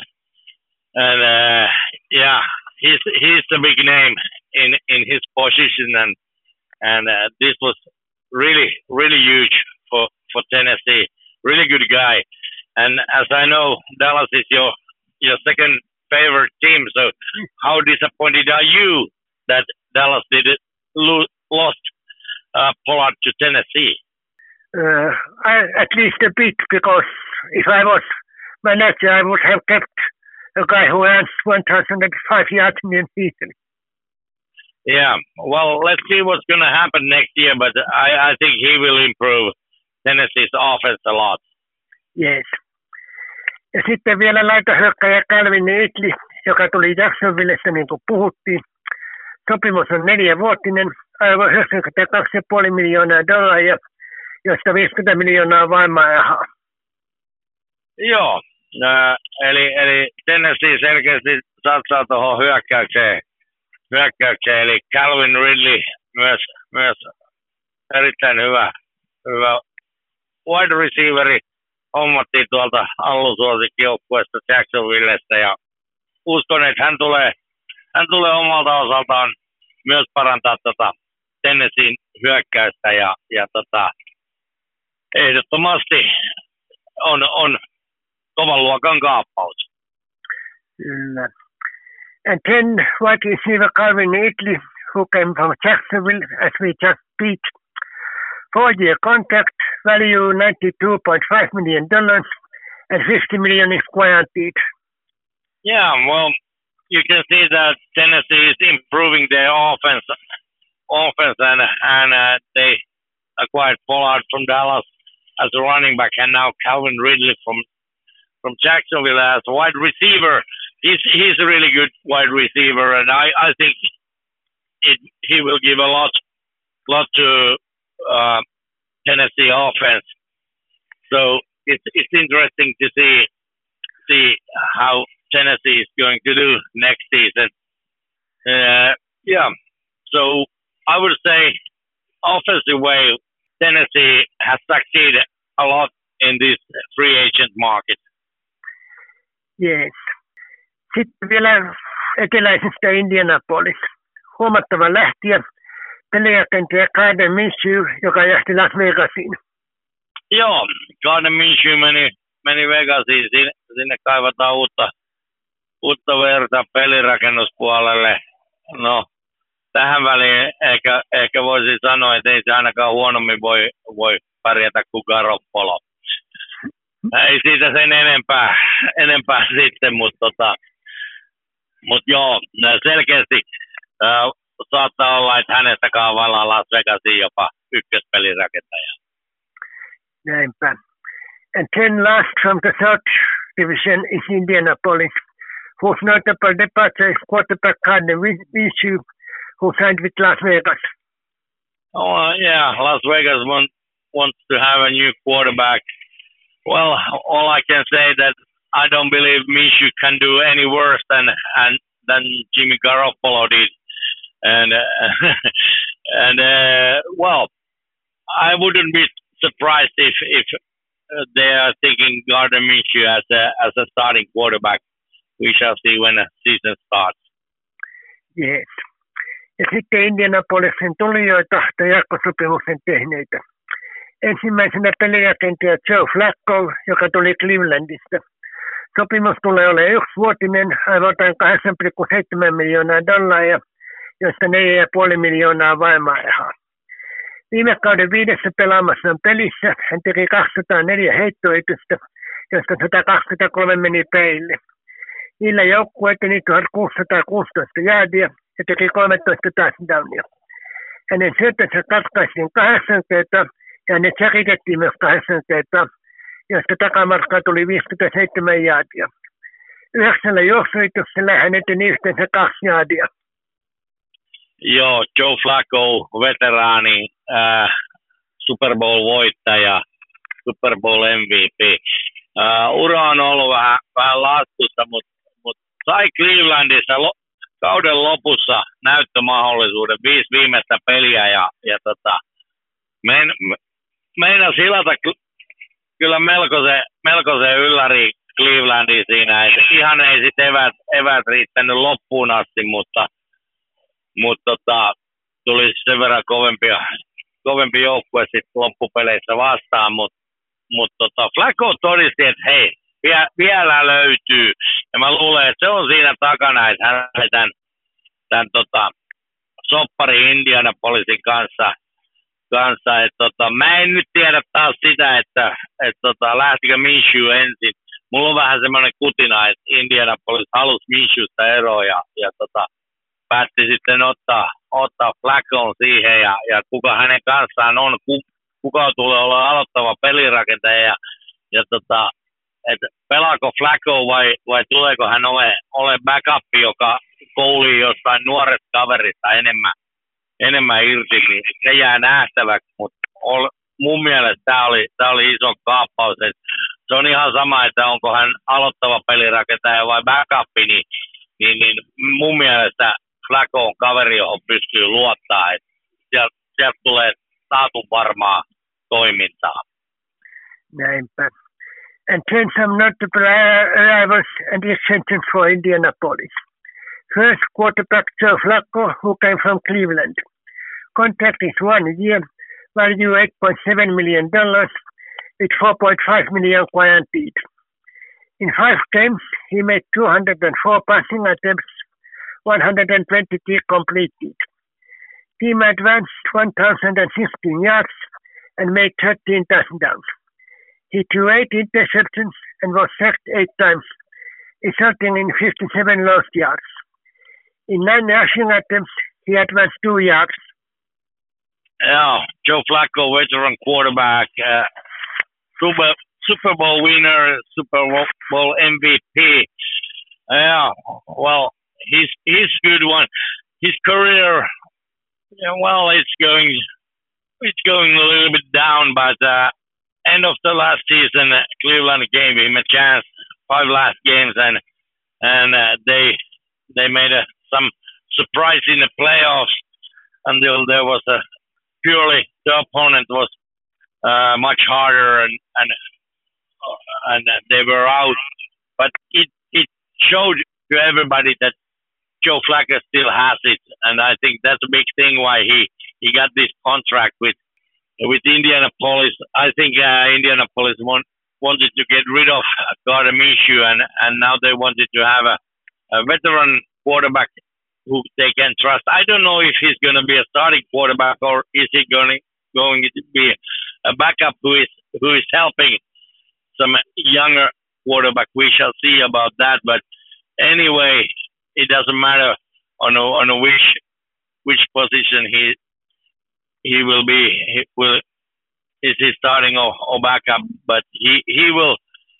yeah, he's the big name in his position, and this was really huge for Tennessee. Really good guy, and as I know, Dallas is your second favorite team. So how disappointed are you that Dallas lost Pollard to Tennessee? At least a bit, because if I was manager, I would have kept a guy who earns 1,005 yards in the season. Yeah, well, let's see what's going to happen next year, but I think he will improve Tennessee's offense a lot. Yes. Ja sitten vielä laitahyökkäjä Calvin Ridley, joka tuli Jacksonvillesta, niin kuin puhuttiin. Sopimus on 4-vuotinen, aivan $92,5 miljoonaa, josta 50 miljoonaa vaimarahaa. Joo, eli Tennessee selkeästi satsaa tuohon hyökkäykseen, eli Calvin Ridley myös erittäin hyvä wide receiveri hommattiin tuolta Allu-suosikkijoukkueesta Jacksonvillestä, ja uskon, että hän tulee omalta osaltaan myös parantaa Tennesseein hyökkäystä, ja ehdottomasti on kovan luokan kaappaus. Kyllä. And then wide receiver Calvin Ridley, who came from Jacksonville, as we just beat. 4-year contract, value $92.5 million, and $50 million is guaranteed. Yeah, well, you can see that Tennessee is improving their offense, and they acquired Pollard from Dallas as a running back, and now Calvin Ridley from Jacksonville as a wide receiver. He's a really good wide receiver, and I think he will give a lot to Tennessee offense. So it's interesting to see how Tennessee is going to do next season. Yeah, so I would say offensive way, Tennessee has succeeded a lot in this free agent market. Yes. Sitten vielä eteläisestä Indianapolis. Huomattava lähtijä, pelirakentaja Gardner Minshew, joka johti Las Vegasiin. Joo, Gardner Minshew meni Vegasiin. Sinne kaivataan uutta verta pelirakennuspuolelle. No, tähän väliin ehkä voisi sanoa, että ei se ainakaan huonommin voi pärjätä kuin Garoppolo. Ei siitä sen enempää sitten, mutta joo, selkeästi saattaa olla, että hänestä kaavaillaan Las Vegasiin jopa ykköspelirakentaja. Näinpä. And then last from the third division is Indianapolis, whose notable departure is quarterback Gardner Minshew, who signed with Las Vegas. Oh yeah, Las Vegas wants to have a new quarterback. Well, all I can say that I don't believe Minshew can do any worse than Jimmy Garoppolo did, and well, I wouldn't be surprised if they are taking Gardner Minshew as a starting quarterback. We shall see when the season starts. Yes. Ja sitten Indianapolisin tulijoita tai jatkosopimuksen tehneitä. Ensimmäisenä pelirakentaja Joe Flacco, joka tuli Clevelandista. Sopimus tulee olemaan 1-vuotinen, aivan $8,7 miljoonaa, josta $4,5 miljoonaa vaimarahaa. Viime kauden 5 pelaamassaan pelissä hän teki 204 heittoyritystä, josta 123 meni peille. Niillä joukkueet teki 1616 jäädiä ja teki 13 touchdownia. Hänen syötönsä katkaistiin 8 kertaa ja hänet säkitettiin myös 8 kertaa, josta takamatkaa tuli 57 jäädiä. 9 juoksuyrityksellä hän eteni yhteensä 2 jäädiä. Joo, Joe Flacco, veteraani, Super Bowl-voittaja, Super Bowl MVP. Ura on ollut vähän laskussa, mutta sai Clevelandissa kauden lopussa näyttömahdollisuuden 5 viimeistä peliä ja meinasi hilata kyllä melkoisen ylläri Clevelandiin siinä. Et ihan ei sitten eväät riittänyt loppuun asti, mutta tuli sen verran kovempi joukkue sitten loppupeleissä vastaan, mutta Flacco todisti, että hei, vielä löytyy. Ja mä luulen, että se on siinä takana, että hän tämän soppari Indianapolisin kanssa että mä en nyt tiedä taas sitä, että lähtikö Minshew ensin. Mulla on vähän semmoinen kutina, että Indianapolis halusi Minshewsta eroa ja päätti sitten ottaa Flaccoon siihen ja kuka hänen kanssaan on, kuka tulee olla aloittava pelirakentaja ja että pelaako Flacco vai tuleeko hän ole backup, joka koulii jostain nuoresta kaverista enemmän irti, niin se jää nähtäväksi, mutta mun mielestä tämä oli iso kaappaus. Se on ihan sama, että onko hän aloittava pelirakentaja vai backup, niin mun mielestä Flacco on kaveri, johon pystyy luottaa, että sieltä tulee taatun varmaa toimintaa. Näinpä. And then some notable arrivals and extensions for Indianapolis. First, quarterback Joe Flacco, who came from Cleveland. Contract is 1 year, value $8.7 million, with $4.5 million guaranteed. In 5 games, he made 204 passing attempts, 123 completed. Team advanced 1,016 yards and made 13 touchdowns. He threw 8 interceptions and was sacked 8 times, resulting in 57 lost yards. In 9 rushing attempts, he advanced 2 yards. Yeah, Joe Flacco, veteran quarterback, Super Bowl winner, Super Bowl MVP. Yeah, well, he's good one. His career, well, it's going a little bit down, but end of the last season, Cleveland gave him a chance, 5 last games, and they made some surprise in the playoffs until there was purely the opponent was much harder and they were out. But it showed to everybody that Joe Flacco still has it, and I think that's a big thing why he got this contract with Indianapolis. I think Indianapolis wanted to get rid of Gardner Minshew, and now they wanted to have a veteran quarterback who they can trust. I don't know if he's going to be a starting quarterback or is he going to be a backup who is helping some younger quarterback. We shall see about that. But anyway, it doesn't matter on which position he will be. Is he starting or backup? But he will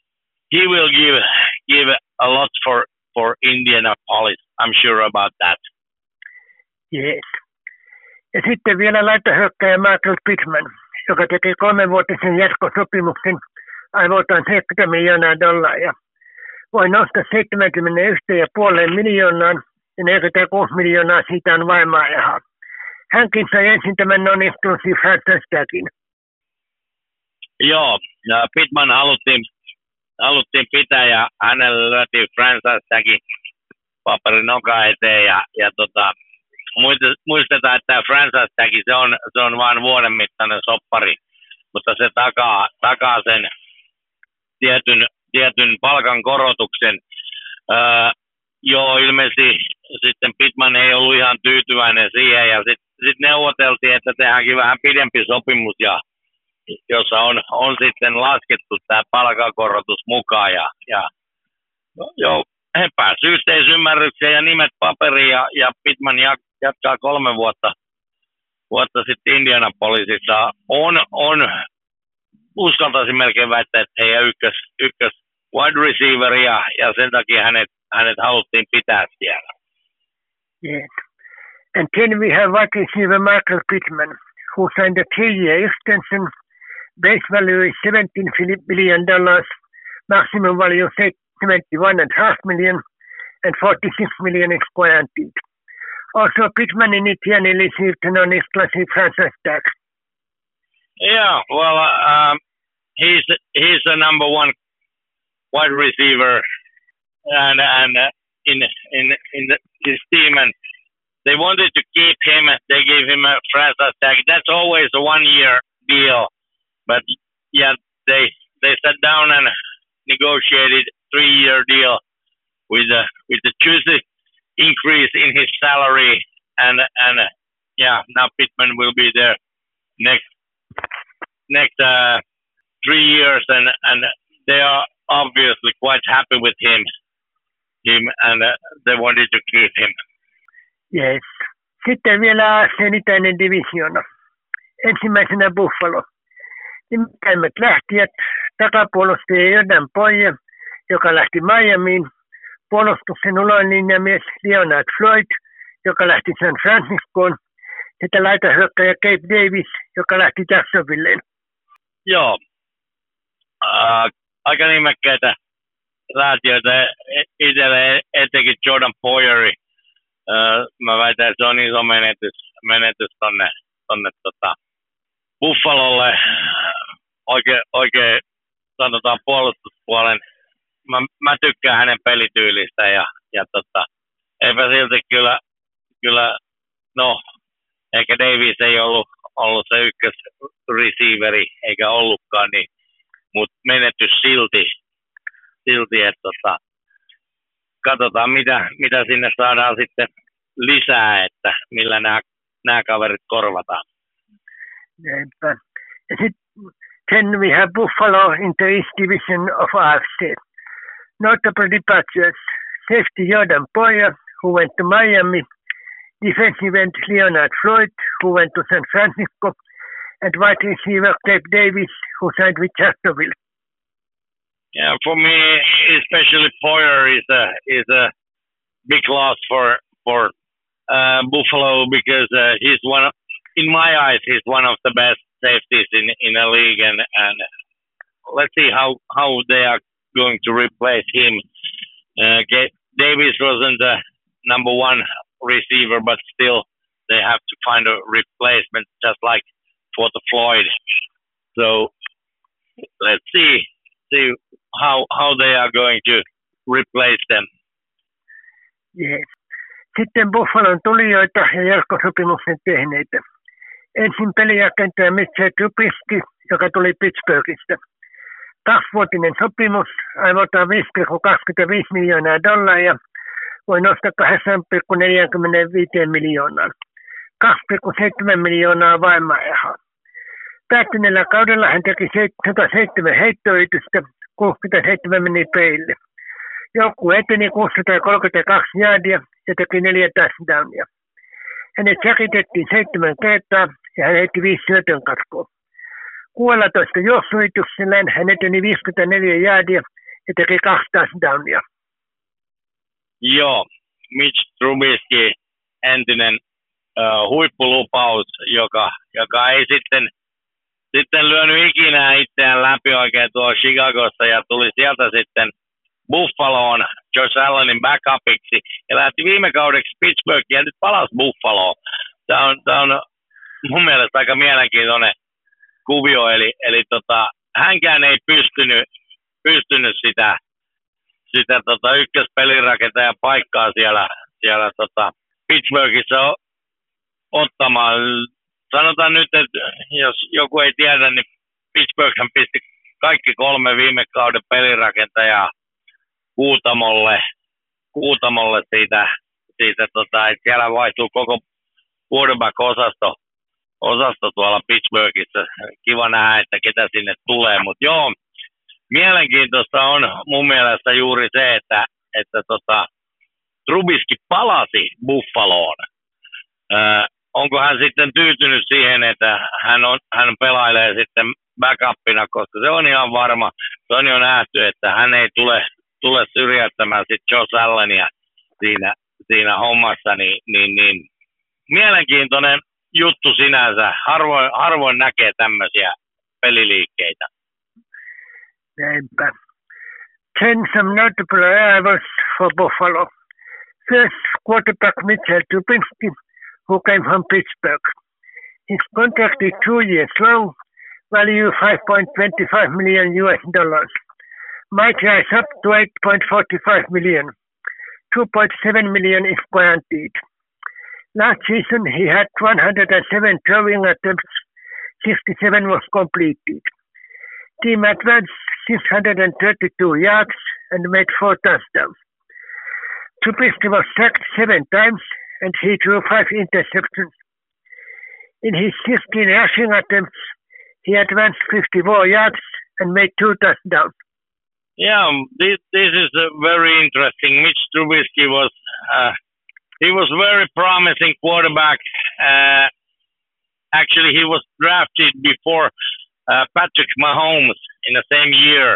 give a lot for Indianapolis. I'm sure about that. Yes. Ja sitten vielä laitahyökkäjä Michael Pittman, joka teki 3-vuotisen jatkosopimuksen arvoltaan $70 miljoonaa. Voi nostaa 71,5 miljoonaan ja 46 miljoonaa siitä on vaimaa rahaa. Hänkin sai ensin tämän non-exclusive franchise tagin. Joo, Pittman haluttiin pitää ja hänelle lyötiin franchise tagin paperin noka eteen ja muistetaan, että tämä franchise tag se on vain vuoden mittainen soppari, mutta se takaa sen tietyn palkankorotuksen. Joo, ilmeisesti sitten Pittman ei ollut ihan tyytyväinen siihen ja sitten neuvoteltiin, että tehdäänkin vähän pidempi sopimus jossa on sitten laskettu tämä palkankorotus mukaan ja he pääsivät yhteisymmärrykseen ja nimet paperiin ja Pittman jatkaa 3 vuotta sitten Indianapolisissa. On uskaltaisin melkein väittää, että heidän ykkös wide receiver ja sen takia hänet haluttiin pitää siellä. Yes. And then we have wide receiver Michael Pittman, who signed a 3-year extension. Base value is $17 billion, maximum value $71.5 million, and $46 million is guaranteed. Also, Pittman initially received a non-exclusive franchise tag. Yeah, well, he's the number one wide receiver and in his team, and they wanted to keep him. They gave him a franchise tag. That's always a 1-year deal, but yeah, they sat down and negotiated 3-year deal with the juicy increase in his salary, and yeah, now Pittman will be there next 3 years, and they are obviously quite happy with him, and they wanted to keep him. Yes. Sitten vielä AFC:n itäinen divisioona. Ensimmäisenä Buffalo. Nimikkäimmät lähtijät, takapuolustaja Jordan Poyer, joka lähti Miamiin, puolustuksen uloinlinjamies Leonard Floyd, joka lähti San Franciscoon, sekä laitahyökkäjä Gabe Davis, joka lähti Jacksonvilleen. Joo, aika nimekkäitä lähtiöitä itselle, etenkin Jordan Poyeri. Mä väitän, että se on iso menetys tonne Buffalolle. Oikein sanotaan puolustuspuolen. Mä tykkään hänen pelityylistä ja eipä silti kyllä no eikä Davis ei ollut se ykkösreceiveri eikä ollutkaan, niin, mutta menetys silti että katsotaan mitä sinne saadaan sitten lisää, että millä nämä kaverit korvataan. Näinpä. Ja then we have Buffalo in the East Division of AFC. Notable departures: safety Jordan Poyer, who went to Miami, defensive end Leonard Floyd, who went to San Francisco, and wide receiver Gabe Davis, who signed with Jacksonville. Yeah, for me, especially Poyer is a big loss for Buffalo, because he's in my eyes, he's one of the best safeties in the league, and let's see how they are going to replace him. Davis wasn't the number one receiver, but still they have to find a replacement, just like for the Floyd. So let's see how they are going to replace them. Yes. Sitten Buffalon tulijoita ja jatkosopimuksen tehneitä. Ensin pelijakentaja Mitchell Trubisky, joka tuli Pittsburghista. 2-vuotinen sopimus, aivotaan $5,25 miljoonaa voi nostaa 8,45 miljoonaa. 2,7 miljoonaa vaimarahaa. Päättyneellä kaudella hän teki 107 heittoyritystä, 67 meni peille. Joukkue eteni 632 jaardia ja teki 4 touchdownia. Hänet säkitettiin 7 kertaa ja hän heitti 5 syötönkarkoa. 16 juoksuyrityksellään hän eteni 54 jaardia ja teki 2 touchdownia. Joo, Mitch Trubisky, entinen huippulupaus, joka ei sitten lyönyt ikinä itseään läpi oikein tuolla Chicagossa ja tuli sieltä sitten Buffaloon Josh Allenin backupiksi ja lähti viime kaudeksi Pittsburghiin ja nyt palasi Buffaloon. Tämä on mun mielestä aika mielenkiintoinen kuvio, eli hänkään ei pystynyt sitä ykköspelirakentajan paikkaa siellä Pittsburghissa ottamaan. Sanotaan nyt, että jos joku ei tiedä, niin Pittsburghhän pisti kaikki 3 viime kauden pelirakentajaa Kuutamolle siitä että siellä vaihtuu koko quarterback-osasto tuolla Pittsburghissa. Kiva nähdä, että ketä sinne tulee, mutta joo, mielenkiintoista on mun mielestä juuri se, että Trubisky palasi Buffaloon. Onko hän sitten tyytynyt siihen, että hän pelailee sitten backupina, koska se on ihan varma. Se on jo nähty, että hän ei tule syrjäyttämään sitten Josh Allenia siinä hommassa, niin mielenkiintoinen juttu sinänsä. Harvoin näkee tämmöisiä peliliikkeitä. Näinpä. Then some notable arrivals for Buffalo. First, quarterback Mitchell Trubisky, who came from Pittsburgh. His contract is 2 years long, value 5.25 million US dollars. Mike rise up to 8.45 million. 2.7 million is guaranteed. Last season he had 107 throwing attempts, 67 was completed. Team advanced 632 yards and made 4 touchdowns. Trubisky was sacked 7 times and he threw 5 interceptions. In his 16 rushing attempts, he advanced 54 yards and made 2 touchdowns. Yeah, this is very interesting. Mitch Trubisky was he was very promising quarterback. Actually, he was drafted before Patrick Mahomes in the same year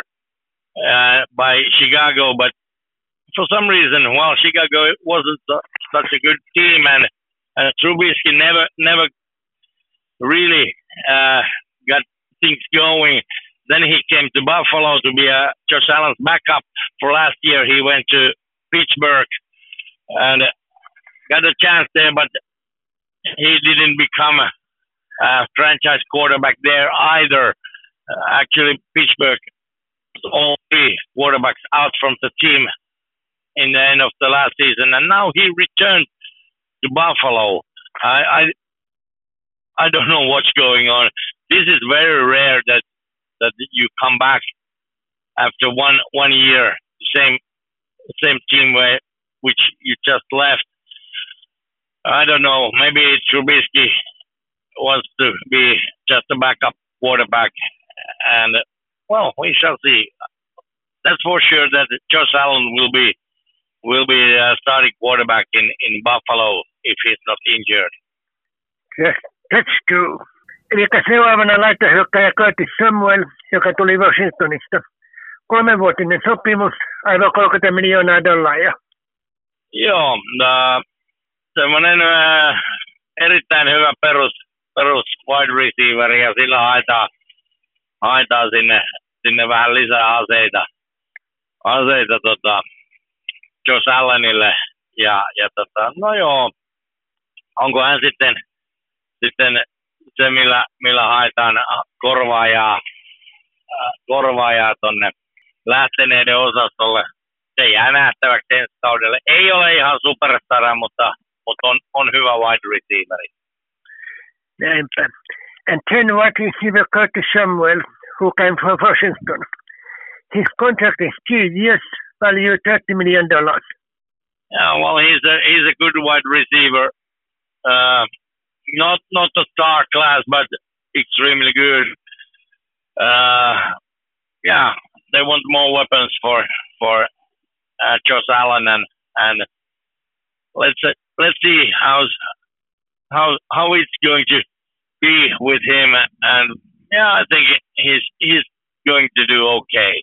by Chicago, but for some reason, Chicago wasn't such a good team, and Trubisky never really got things going. Then he came to Buffalo to be Josh Allen's backup. For last year, he went to Pittsburgh and got a chance there, but he didn't become a franchise quarterback there either. Actually, Pittsburgh, all 3 quarterbacks out from the team in the end of the last season, and now he returned to Buffalo. I don't know what's going on. This is very rare that you come back after one year, same team which you just left. I don't know. Maybe Trubisky wants to be just a backup quarterback, and well, we shall see. That's for sure that Josh Allen will be starting quarterback in Buffalo if he's not injured. Yes, that's true. Eli seuraavana laitahyökkääjä Curtis Samuel, joka tuli Washingtonista. 3-vuotinen sopimus, aivan $30 miljoonaa. Joo, semmoinen erittäin hyvä perus wide receiver, ja sillä haetaan sinne vähän lisää aseita Josh Allenille, ja no joo, onko hän sitten se, millä haetaan korvaajaa tonne lähteneiden osastolle. Se jää nähtäväksi ensi kaudelle. Ei ole ihan superstara, mutta on hyvä wide receiver. Näinpä. And 10 wide receiver Curtis Samuel, who came from Washington. His contract is 2 years, value $30 million. Yeah, well, he's a good wide receiver. Not a star class, but extremely good. Yeah, they want more weapons for Josh Allen, and let's see how it's going to be with him. And yeah, I think he's going to do okay.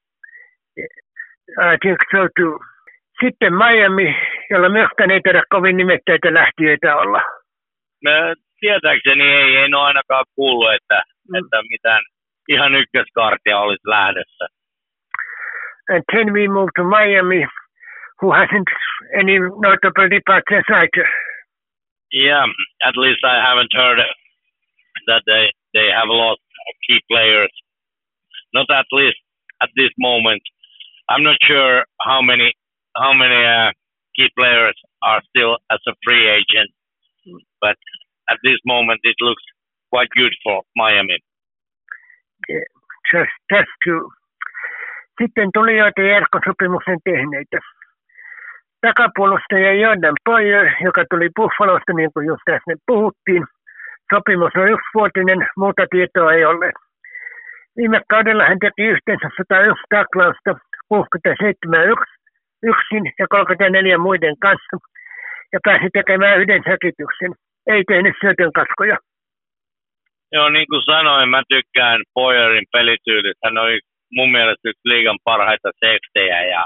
I think so too. Sitten Miami, jolla myöskään ei tehdä kovin nimekkäitä lähtiöitä olla. Tietääkseni ei ole ainakaan kuullut, että mitään ihan ykköskartia olisi lähdössä. And then we move to Miami, who hasn't any notable departures either. Yeah, at least I haven't heard that they have lost key players. Not at least at this moment. I'm not sure how many key players are still as a free agent, but at this moment it looks quite good for Miami. Yeah, just true. Sitten tulijoita jatko-sopimuksen tehneitä. Takapuolustaja Jordan Poyer, joka tuli Buffalosta, niin kuin just äsken puhuttiin. Sopimus on 1-vuotinen, muuta tietoa ei ole. Viime kaudella hän teki yhteensä 101 taklausta, 67 yksin ja 34 muiden kanssa, ja pääsi tekemään 1 häkityksen. Ei tehnyt syötönkaskoja. Joo, niin kuin sanoin, mä tykkään Poyerin pelityylistä. Hän on mun mielestä yksi liigan parhaita safetyjä ja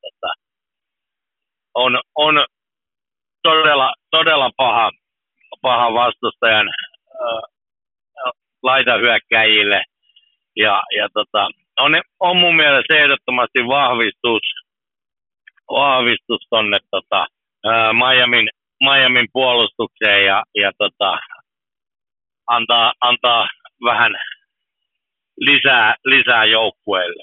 on todella paha vastustajan laitahyökkäjille ja on mun mielestä ehdottomasti vahvistus tonne Miamin puolustukseen ja antaa vähän lisää joukkueelle.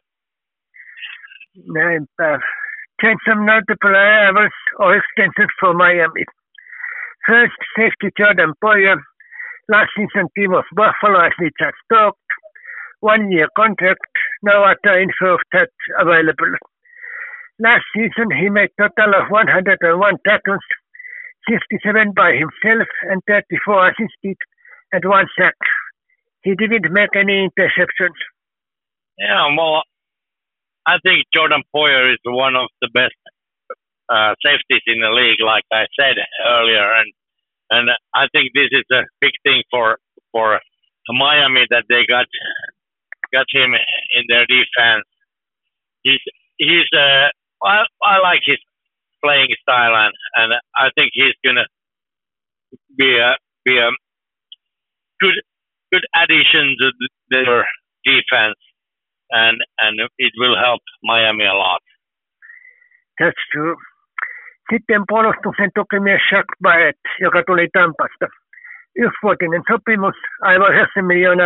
Näinpä. Then some notable arrivals or extensions for Miami. First, safety Jordan Poyer. Last season team of Buffalo as we just talked. 1 year contract, no other info of that available. Last season he made total of 101 tackles, 57 by himself and 34 assisted and 1 sack. He didn't make any interceptions. Yeah, well, I think Jordan Poyer is one of the best safeties in the league, like I said earlier, and I think this is a big thing for Miami that they got him in their defense. He's I like his playing style, and I think he's gonna be a good addition to their defense, and it will help Miami a lot. That's true. Sitten puolustuksen tukimies Shaq Barrett, joka tuli Tampasta. 1-vuotinen sopimus, aivan $9 miljoonaa.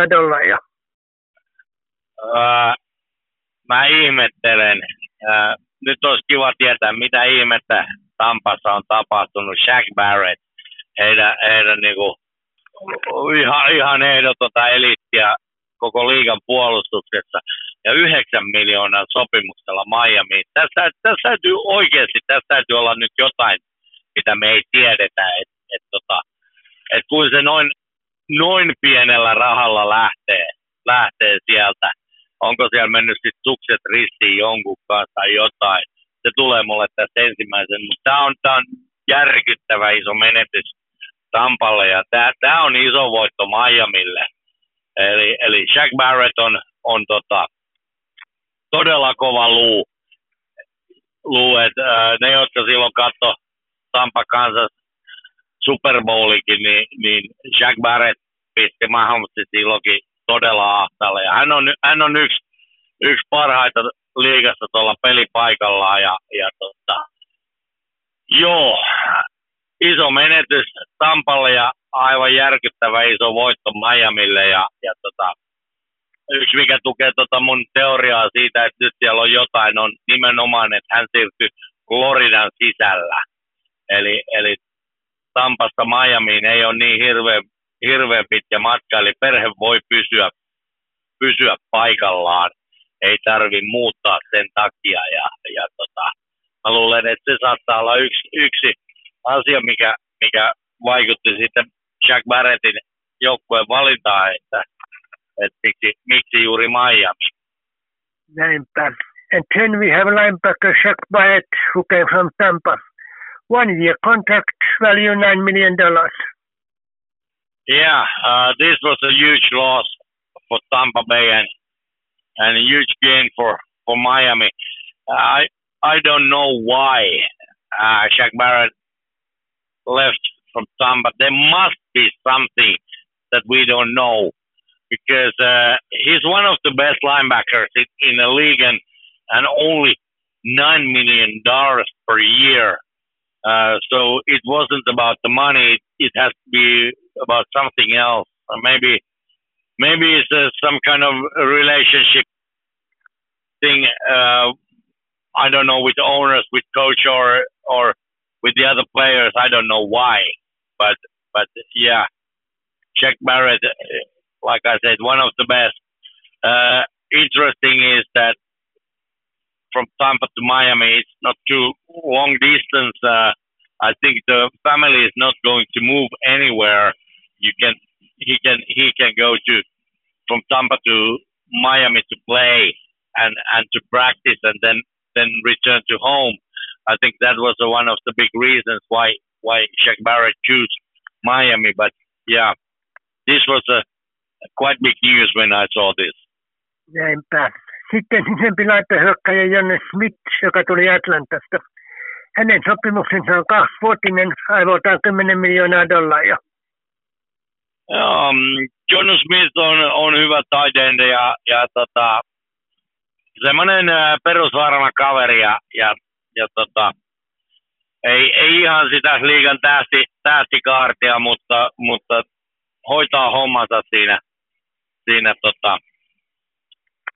Mä ihmettelen. Nyt olisi kiva tietää, mitä ihmettä Tampassa on tapahtunut. Shaq Barrett, heidän niinku ihan ehdotonta eliittiä koko liigan puolustuksessa ja 9 miljoonan sopimuksella Miamiin. Tässä täytyy olla nyt jotain, mitä me ei tiedetä, että kun se noin pienellä rahalla lähtee sieltä, onko siellä mennyt sitten sukset ristiin jonkun kanssa tai jotain, se tulee mulle tästä ensimmäisen, mutta tämä on järkyttävä iso menetys Tampalle ja tämä on iso voitto Miamille. Eli Shaq Barrett on todella kova luu, että ne, jotka silloin katsoi Tampa Kansas Super Bowlikin, niin Shaq Barrett pisti Mahomesi silloinkin todella ahtaalle. Ja hän on yksi parhaita liigassa tuolla pelipaikallaan. Joo, iso menetys Tampalle ja aivan järkyttävä iso voitto Miamille. Yksi, mikä tukee mun teoriaa siitä, että nyt siellä on jotain, on nimenomaan, että hän siirtyi Floridan sisällä. Eli Tampasta Miamiin ei ole niin hirveän pitkä matka, eli perhe voi pysyä paikallaan. Ei tarvi muuttaa sen takia. Mä luulen, että se saattaa olla yksi asia, mikä vaikutti sitten Shaq Barrettin joukkueen valintaan, että miksi juuri Miami. Näinpä. And then we have linebacker Shaq Barrett, who came from Tampa. 1 year contract, value $9 million. Yeah, this was a huge loss for Tampa Bay and a huge gain for Miami. I don't know why Shaq Barrett left from Tampa. There must be something that we don't know, because he's one of the best linebackers in the league, and only $9 million per year. So it wasn't about the money. It has to be about something else. Or maybe it's some kind of relationship thing. I don't know, with owners, with coach, or with the other players. I don't know why, but yeah, Shaq Barrett, like I said, one of the best. Interesting is that from Tampa to Miami, it's not too long distance. I think the family is not going to move anywhere. He can go from Tampa to Miami to play and to practice, and then return to home. I think that was one of the big reasons why Shaq Barrett chose Miami. But yeah, this was a quite big news when I saw this. Näinpä. Sitten sisempi laitahyökkäjä Jonne Smith, joka tuli Atlantasta. Hänen sopimuksensa on 2-vuotinen, aivoiltaan $10 miljoonaa. Jonne Smith on hyvä tight end ja semmoinen perusvarma kaveri ja ei ihan sitä liigan tähtikaartia, mutta hoitaa hommansa siinä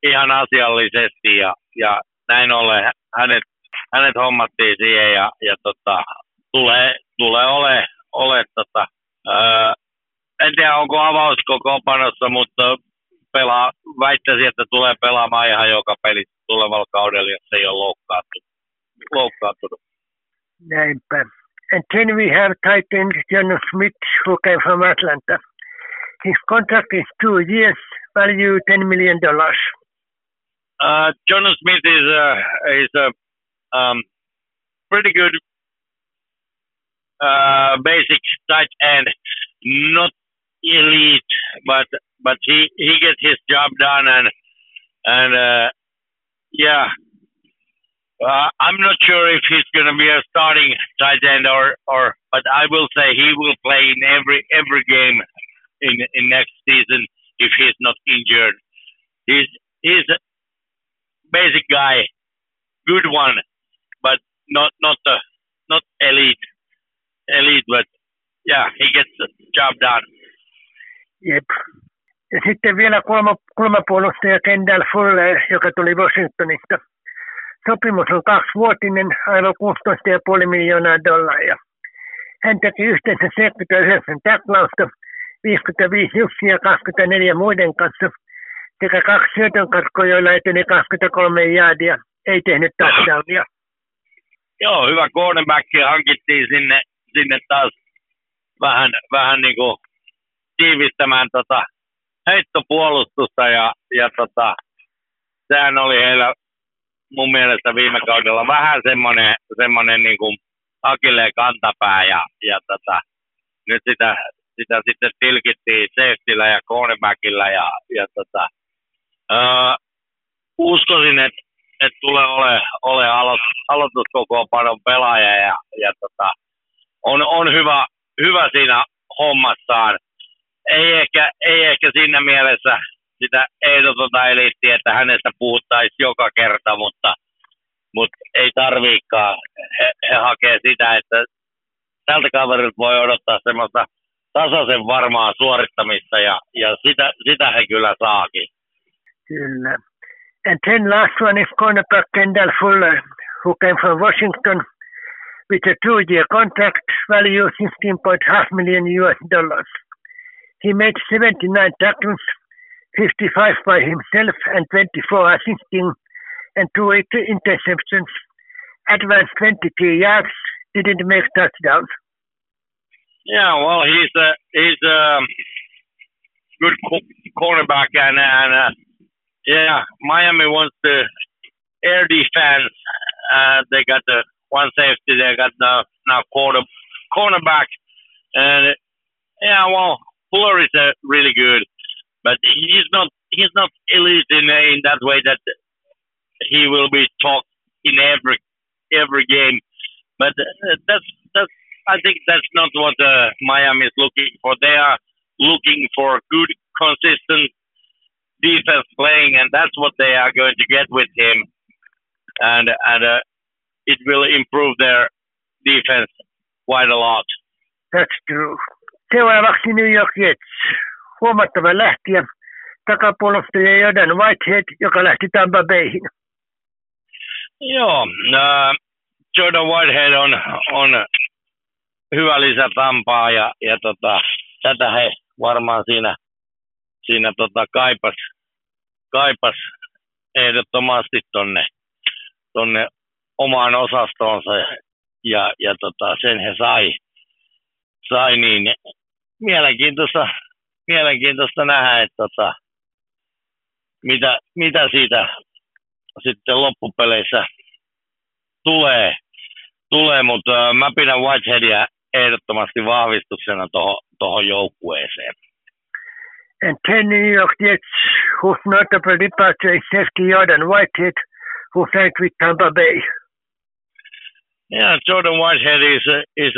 ihan asiallisesti ja näin ollen hänet hommattiin siihen ja tulee ole en tiedä onko avauskokoonpanossa, mutta väittäisin, että tulee pelaamaan ihan joka peli tulevalla kaudella, jos ei ole loukkaantunut. Näinpä. And then we have tight end Jonas Smith, who came from Atlanta. His contract is 2 years, value $10 million. Jonas Smith is a pretty good basic tight end, not elite, but he gets his job done and yeah. I'm not sure if he's going to be a starting tight end or but I will say he will play in every game in next season if he's not injured. He's a basic guy, good one, but not elite, but yeah, he gets the job done. Jep. Ja sitten vielä kulmapuolustaja Kendall Fuller, joka tuli Washingtonista. Sopimus on 2-vuotinen, aivan $16,5 miljoonaa. Hän teki yhteensä 79 taklausta, 55 jussia 24 muiden kanssa, sekä 2 syötönkarkkoa, joilla eteni 23 jaardia, ei tehnyt touchdownia. Joo, hyvä cornerback hankittiin sinne taas vähän niin kuin tiivistämään heittopuolustusta ja sehän oli heillä mun mielestä viime kaudella vähän semmoinen niin kuin akilleen kantapää ja nyt sitä sitten tilkittiin safetyllä ja cornerbackilla ja uskoisin, että tulee ole aloituskokoonpanon pelaaja ja on hyvä siinä hommassaan. Ei ehkä siinä mielessä sitä ehdotonta eliittiä, että hänestä puhuttaisiin joka kerta, mutta ei tarviikaan. He hakee sitä, että tältä kaverilta voi odottaa semmoista tasaisen varmaa suorittamista ja sitä he kyllä saakin. Kyllä. And then last one is cornerback Kendall Fuller, who came from Washington with a 2-year contract, value $16.5 million. He made 79 tackles, 55 by himself and 24 assisting, and 2 interceptions, advanced 23 yards, didn't make touchdowns. Yeah, well, he's a good cornerback, and yeah, Miami wants the air defense. They got the one safety, they got now cornerback, and yeah, well, Fuller is really good, but he's not elite in that way that he will be talked in every game. But I think that's not what Miami is looking for. They are looking for good, consistent defense playing, and that's what they are going to get with him. And it will improve their defense quite a lot. That's true. Seuraavaksi New York Jets. Huomattava lähtijä. Takapuolustaja Jordan Whitehead, joka lähti Tampa Bayhin. Joo, Jordan Whitehead on hyvä lisä Tampaa ja tätä he varmaan siinä kaipas ehdottomasti tonne omaan osastoonsa ja sen he sai niin mielenkiintoista nähdä, että mitä siitä sitten loppupeleissä tulee, mutta mä pidän Whiteheadia ehdottomasti vahvistuksena tuohon joukkueeseen. And 10 New York Jets, whose notable departure is safety Jordan Whitehead, who signed with Tampa Bay. Yeah, Jordan Whitehead is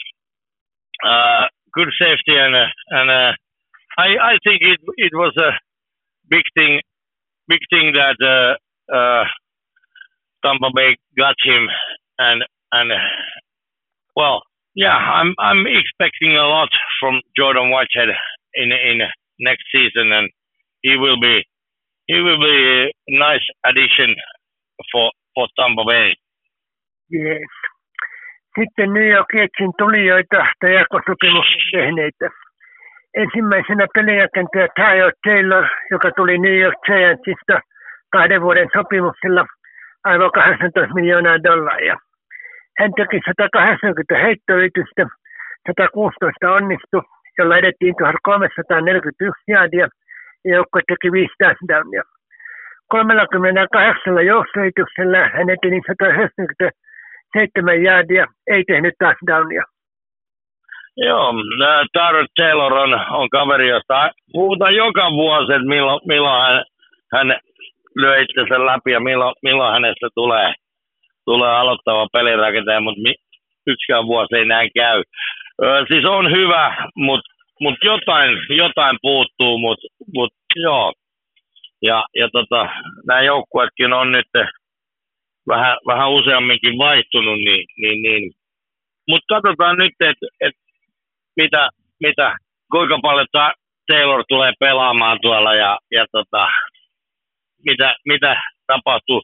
a good safety, and I think it was a big thing that Tampa Bay got him, and well, yeah, I'm expecting a lot from Jordan Whitehead in next season, and he will be he will be a nice addition for Tampa Bay. Yes. Sitten New York Jetsin tulijoita tai jakosopimuksen tehneitä. Ensimmäisenä pelirakentaja Tyrod Taylor, joka tuli New York Giantsista 2 vuoden sopimuksella aivan $18 miljoonaa. Hän teki 180 heittoyritystä, 116 onnistui, jolla edettiin 1341 jaardia ja joukkue teki 5 touchdownia. 38 joustoyrityksellä hän eteni 197 jaardia, ei tehnyt touchdownia. Joo, Tyrod Taylor on kaveri, josta puhutaan joka vuosi, että milloin hän lyö itsensä läpi ja milloin hänestä tulee aloittava pelirakentaja, mutta yksikään vuosi ei näin käy. Siis on hyvä, mutta jotain puuttuu, mutta joo. Ja nämä joukkueetkin on nyt vähän useamminkin vaihtunut, niin. Mutta katsotaan nyt, että kuinka paljon Taylor tulee pelaamaan tuolla ja mitä tapahtuu.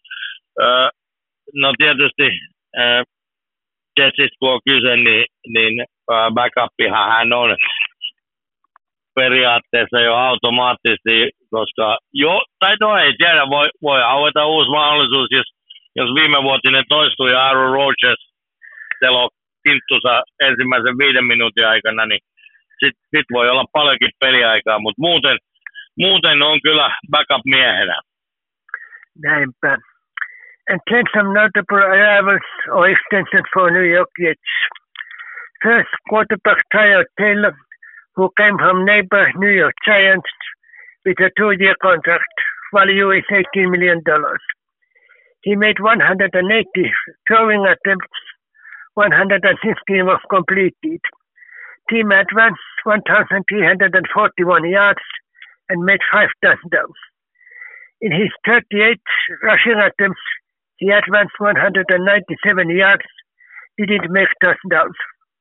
No tietysti Jetsistä kun on kyse, niin backuppihan hän on periaatteessa jo automaattisesti, koska ei tiedä, voi aueta uusi mahdollisuus, jos viimevuotinen toistui ja Aaron Rodgers telo kinttusa ensimmäisen 5 minuutin aikana, niin sit voi olla paljonkin peliaikaa, mutta muuten on kyllä backup-miehenä. Näinpä. And then some notable arrivals or extensions for New York Jets. First, quarterback Tyrod Taylor, who came from neighbor New York Giants with a 2-year contract. Value is $18 million. He made 180 throwing attempts, 115 was completed. Team advanced 1,341 yards and made 5 touchdowns. In his 38 rushing attempts, he advanced 197 yards, didn't make touchdowns.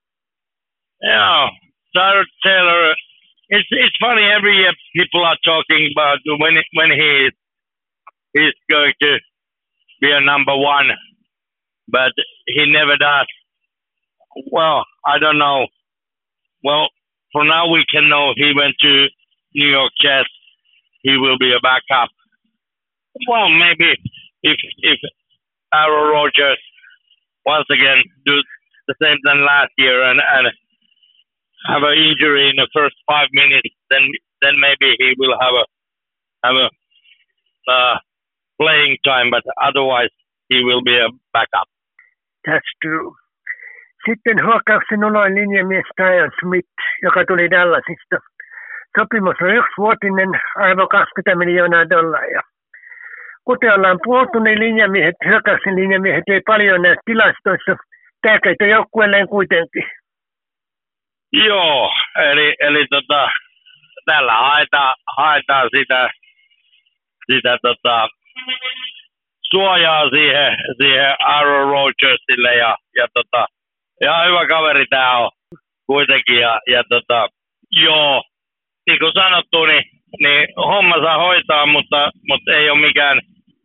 Yeah, Tyrod Taylor, it's funny, every year people are talking about when he's going to be a number 1, but he never does. Well, I don't know. Well, for now we can know he went to New York Jets, he will be a backup. Well, maybe if Aaron Rodgers once again do the same than last year and have an injury in the first 5 minutes, then maybe he will have a playing time, but otherwise he will be a backup. That's true. Sitten hyökkäyksen uloin linjamies Tyron Smith, joka tuli Dallasista. Sopimus on 1-vuotinen, aivan $20 miljoonaa. Kuten ollaan puhuttu, niin hyökkäyksen linjamiehet ei paljon näy tilastoissa. Tärkeitä joukkueelleen kuitenkin. Joo, eli tällä haetaan sitä suojaa siihen Aaron Rodgersille ja ihan hyvä kaveri tää on kuitenkin ja joo, niin kuin sanottu, niin homma saa hoitaa, mutta ei ole mikään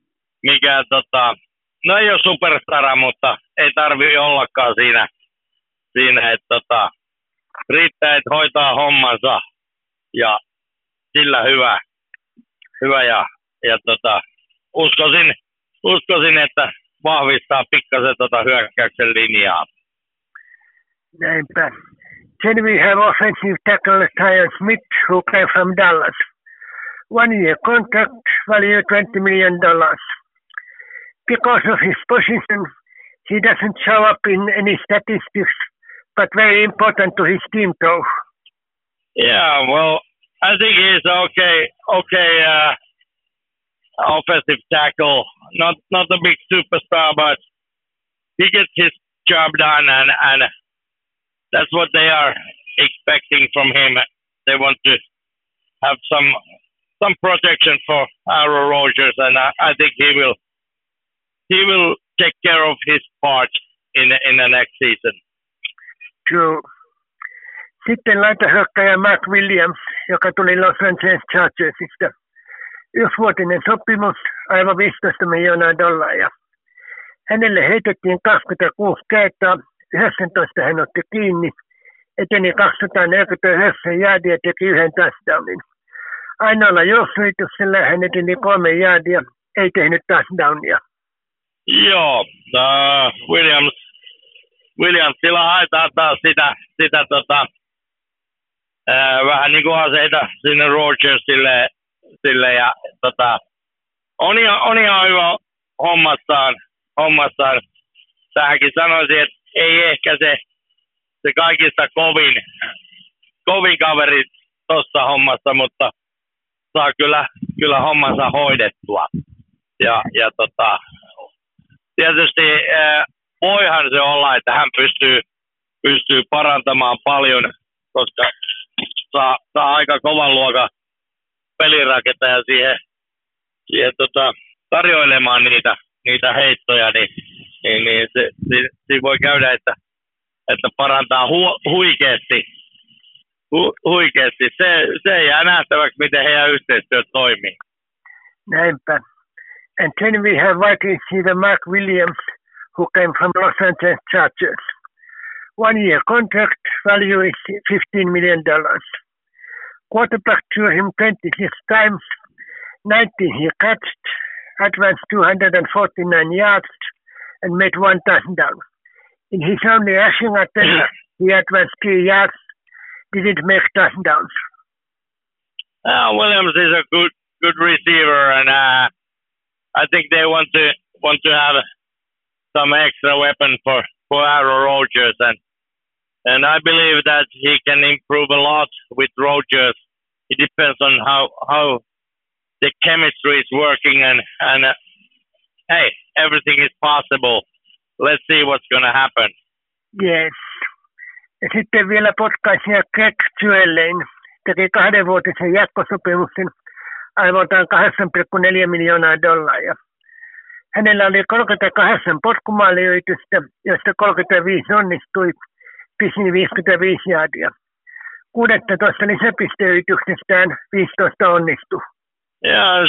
no ei ole superstara, mutta ei tarvitse ollakaan siinä että riittää, että hoitaa hommansa ja sillä hyvä ja uskoisin, että vahvistaa pikkasen hyökkäyksen linjaa. Näinpä. Then we have offensive tackle Tyron Smith, who came from Dallas. 1-year contract, value $20 million. Because of his position, he doesn't show up in any statistics, but very important to his team, though. Yeah, well, I think he's okay. Offensive tackle, not a big superstar, but he gets his job done, and that's what they are expecting from him. They want to have some protection for Aaron Rodgers, and I think he will take care of his part in the next season. True. Sitten laitahyökkäjä Mark Williams, joka tuli Los Angeles Chargersista. Yksivuotinen sopimus, aivan $15 miljoonaa. Hänelle heitettiin 26 kertaa, 19 hän otti kiinni, eteni 249 jaardia ja teki 1 touchdownin. Ainoalla juoksuyrityksellä hän eteni 3 jaardia, ei tehnyt touchdownia. Joo, Williamsilla haetaan taas sitä vähän niin kuin aseita sinne Rodgersille ja on ihan hyvä hommassaan. Tähänkin sanoisin, että ei ehkä se kaikista kovin kaveri tuossa hommassa, mutta saa kyllä hommansa hoidettua. Ja tietysti voihan se olla, että hän pystyy parantamaan paljon, koska saa aika kovan luokan pelirakentaja siihen tarjoilemaan niitä heittoja, niin se voi käydä, että parantaa huikeasti. Se jää nähtäväksi, miten heidän yhteistyöt toimii. Näinpä. And then we have wide receiver Mark Williams, who came from Los Angeles Chargers. 1 year contract, value is $15 million. Quarterback threw him 26 times, 19 he catched, advanced 249 yards, and made 1 touchdown. In his only rushing attempt, he advanced 3 yards, didn't make touchdowns. Williams is a good receiver, and I think they want to have some extra weapon for Aaron Rodgers, and I believe that he can improve a lot with Rodgers. It depends on how the chemistry is working, and hey, everything is possible. Let's see what's going to happen. Yes. Ja sitten vielä potkaisija Greg Zuerlein teki 2-vuotisen jatkosopimuksen aivaltaan $8.4 miljoonaa. Hänellä oli 38 potkumaaliyritystä, joista 35 onnistui, pisin 55 jaardia. 16 lisäpisteyrityksestään 15 onnistui. Yeah,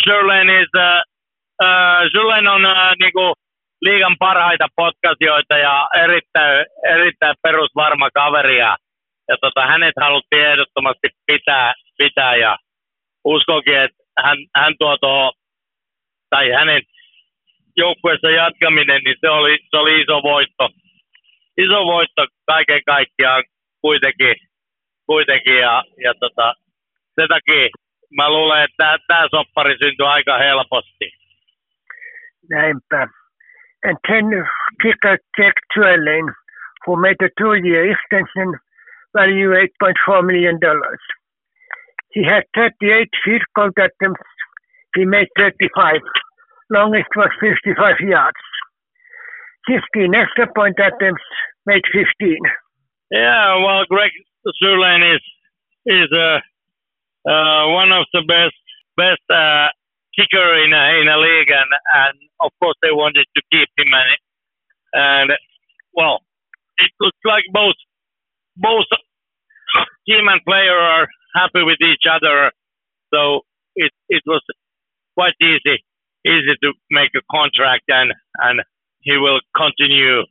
Zuerlein on niinku liigan parhaita potkaisijoita ja erittäin perusvarma kaveri. Ja hänet haluttiin ehdottomasti pitää ja uskonkin, että hän tuo tuohon, tai hänen joukkueessa jatkaminen, niin se oli iso voitto. Iso voitto kaiken kaikkiaan kuitenkin ja sen takia mä luulen, että tämä soppari syntyi aika helposti. Näinpä. And then kicker Jack Zuerlein, who made a 2-year extension, value $8.4 million. He had 38 field goal attempts. He made 35. Longest was 55 yards. 15 extra point attempts, made 15. Yeah, well, Greg Zuerlein is one of the best kicker in a league, and of course they wanted to keep him, and well, it looks like both team and player are happy with each other, so it was quite easy to make a contract, and he will continue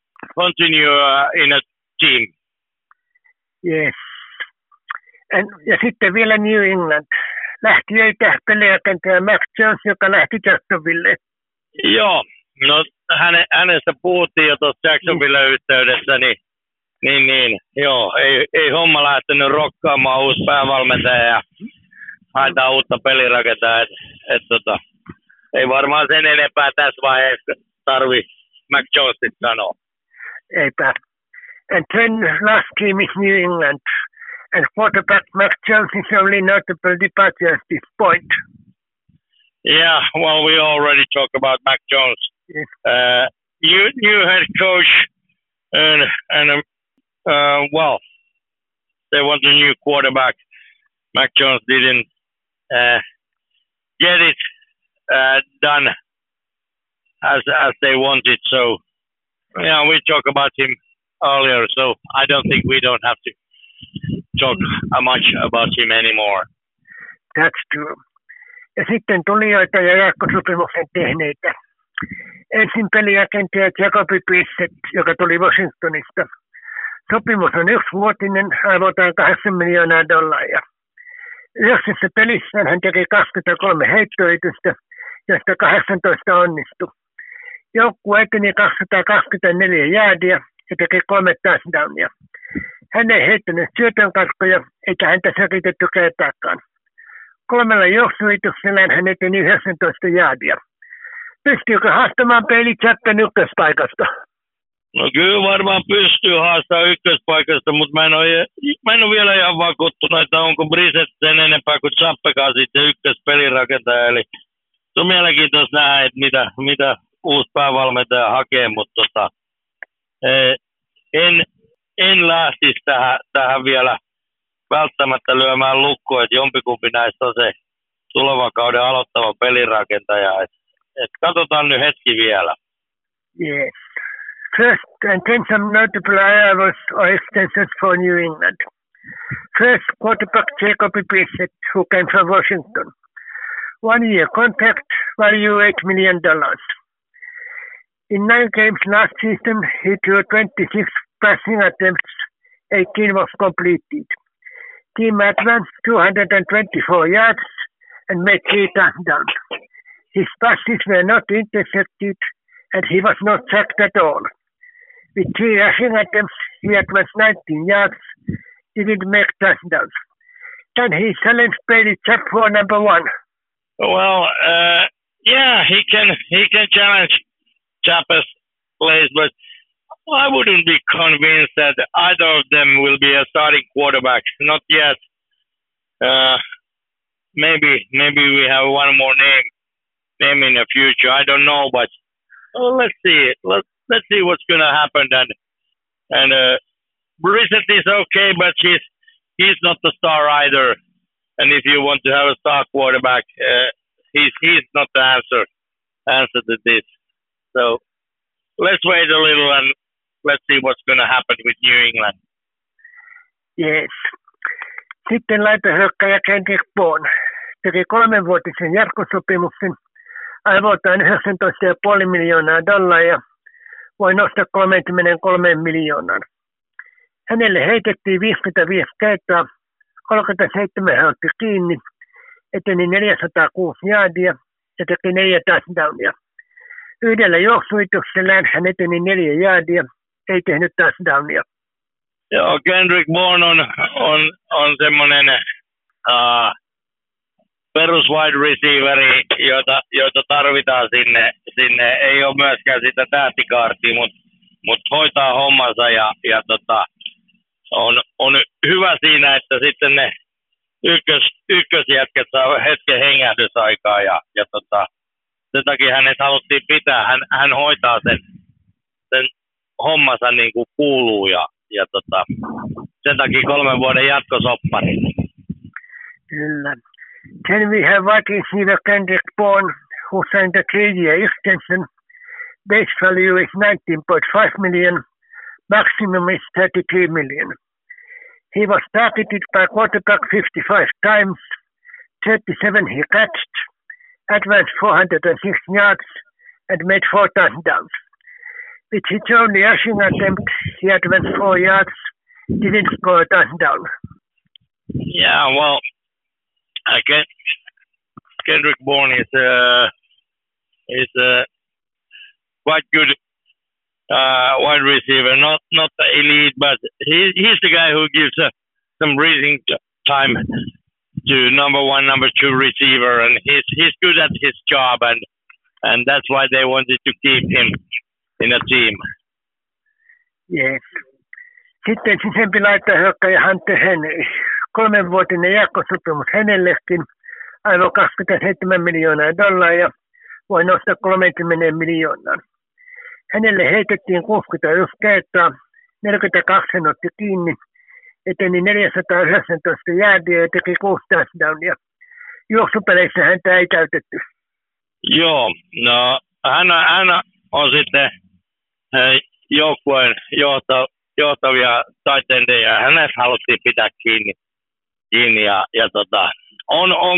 in a team. Yes. Ja sitten vielä New England. Lähti ei tähpeliäkentäjä Mac Jones, joka lähti Jacksonville. Joo, no hänestä puhuttiin jo tuossa Jacksonville-yhteydessä, niin joo, ei homma lähtenyt rokkaamaan uusi päävalmentaja ja haetaan uutta pelirakentajaa, ei varmaan sen enempää tässä vaiheessa tarvi Mac Jonesit sanoa. Eipä. And then last team is New England. And quarterback Mac Jones is only notable departure at this point. Yeah, well, we already talked about Mac Jones. Yes. New head coach, and well, they want a new quarterback. Mac Jones didn't get it done as they wanted. So, yeah, we talked about him earlier. So I don't think we don't have to talk much about him anymore. That's true. Ja sitten tulijoita ja jatkosopimuksen tehneitä. Ensin peliagenttia Jacoby Brissett, joka tuli Washingtonista. Sopimus on 1-vuotinen, arvotaan $8 miljoonaa. 9 pelissään hän teki 23 heittoyritystä, joista 18 onnistui. Joukkue eteni 224 jaardia ja teki 3 touchdownia. Hän ei heittänyt syötönkarkkoja eikä häntä säkitetty kertaakaan. 3 juoksuyrityksellään hän eteni 19 jaardia. Pystyykö haastamaan Bailey Zappen ykköspaikasta? No kyllä varmaan pystyy haastamaan ykköspaikasta, mutta mä en ole vielä ihan vakuuttunut, että onko Brissett sen enempää kuin Zappekaan sitten ykköspelirakentaja. Eli se on mielenkiintoista nähdä, että mitä uusi päävalmentaja hakee, mutta en lähtisi tähän vielä välttämättä lyömään lukkoa, että jompikumpi näistä on se tulevan kauden aloittava pelirakentaja. Et katsotaan nyt hetki vielä. Yes. First, and then some notable arrivals or extensions for New England. First, quarterback Jacoby Brissett, who came from Washington. 1-year contract, value $8 million. In 9 games last season, he threw 26 passing attempts, 18 was completed. Team advanced 224 yards and made 3 touchdowns. His passes were not intercepted and he was not sacked at all. With 3 rushing attempts, he advanced 19 yards, didn't make touchdowns. Can he challenge Bailey Zappe for number 1? Well, yeah, he can challenge Zappe's plays, but I wouldn't be convinced that either of them will be a starting quarterback. Not yet. Maybe we have one more name in the future. I don't know, but let's see. Let's see what's going to happen. And Brissett is okay, but he's not the star either. And if you want to have a star quarterback, he's not the answer to this. So let's wait a little and let's see what's going to happen with New England. Yes. Sitten laitahyökkäjä Kendrick Bourne teki 3-vuotisen jatkosopimuksen arvoltaan $19,5 miljoonaa ja voi nostaa 33 miljoonaan. Hänelle heitettiin 55 kertaa, 37 hän otti kiinni, eteni 406 jaardia ja teki 4 touchdownia. 1 juoksuyrityksellään hän eteni 4 jaardia, ei tehnyt touchdownia. Joo, Kendrick Bourne on semmoinen perus wide receiveri, jota tarvitaan sinne. Ei ole myöskään sitä tähtikaartia, mutta hoitaa hommansa ja on hyvä siinä, että sitten ne ykkösjätkät saa hetken hengähdysaikaa ja sen takia hänet haluttiin pitää. Hän hoitaa sen hommansa niin kuin kuuluu ja sen takia 3 vuoden jatkosoppari. Kyllä. Then we have wide receiver Kendrick Bourne, who signed a 3-year extension. Base value is $19.5 million. Maximum is $33 million. He was targeted by quarterback 55 times. 37 he catched, advanced 406 yards, and made 4 touchdowns. With his only rushing attempt, he advanced 4 yards, didn't score a touchdown. Yeah, well, I guess Kendrick Bourne is a quite good wide receiver, not the elite, but he's the guy who gives some breathing time to number 1, number 2 receiver, and he's good at his job, and that's why they wanted to keep him in a team. Yes. Sitten sisempi laitahyökkäjä Hunter Henry. 3-vuotinen jatkosopimus hänellekin, aivan $27 miljoonaa ja voi nostaa 30 miljoonaan. Hänelle heitettiin 61 kertaa, 42 hän otti kiinni, eteni 419 jaardia ja teki 6 touchdownia. Juoksupeleissä häntä ei käytetty. Joo, no hän on sitten joukkueen johtavia taitendeja. Hänet haluttiin pitää kiinni ja on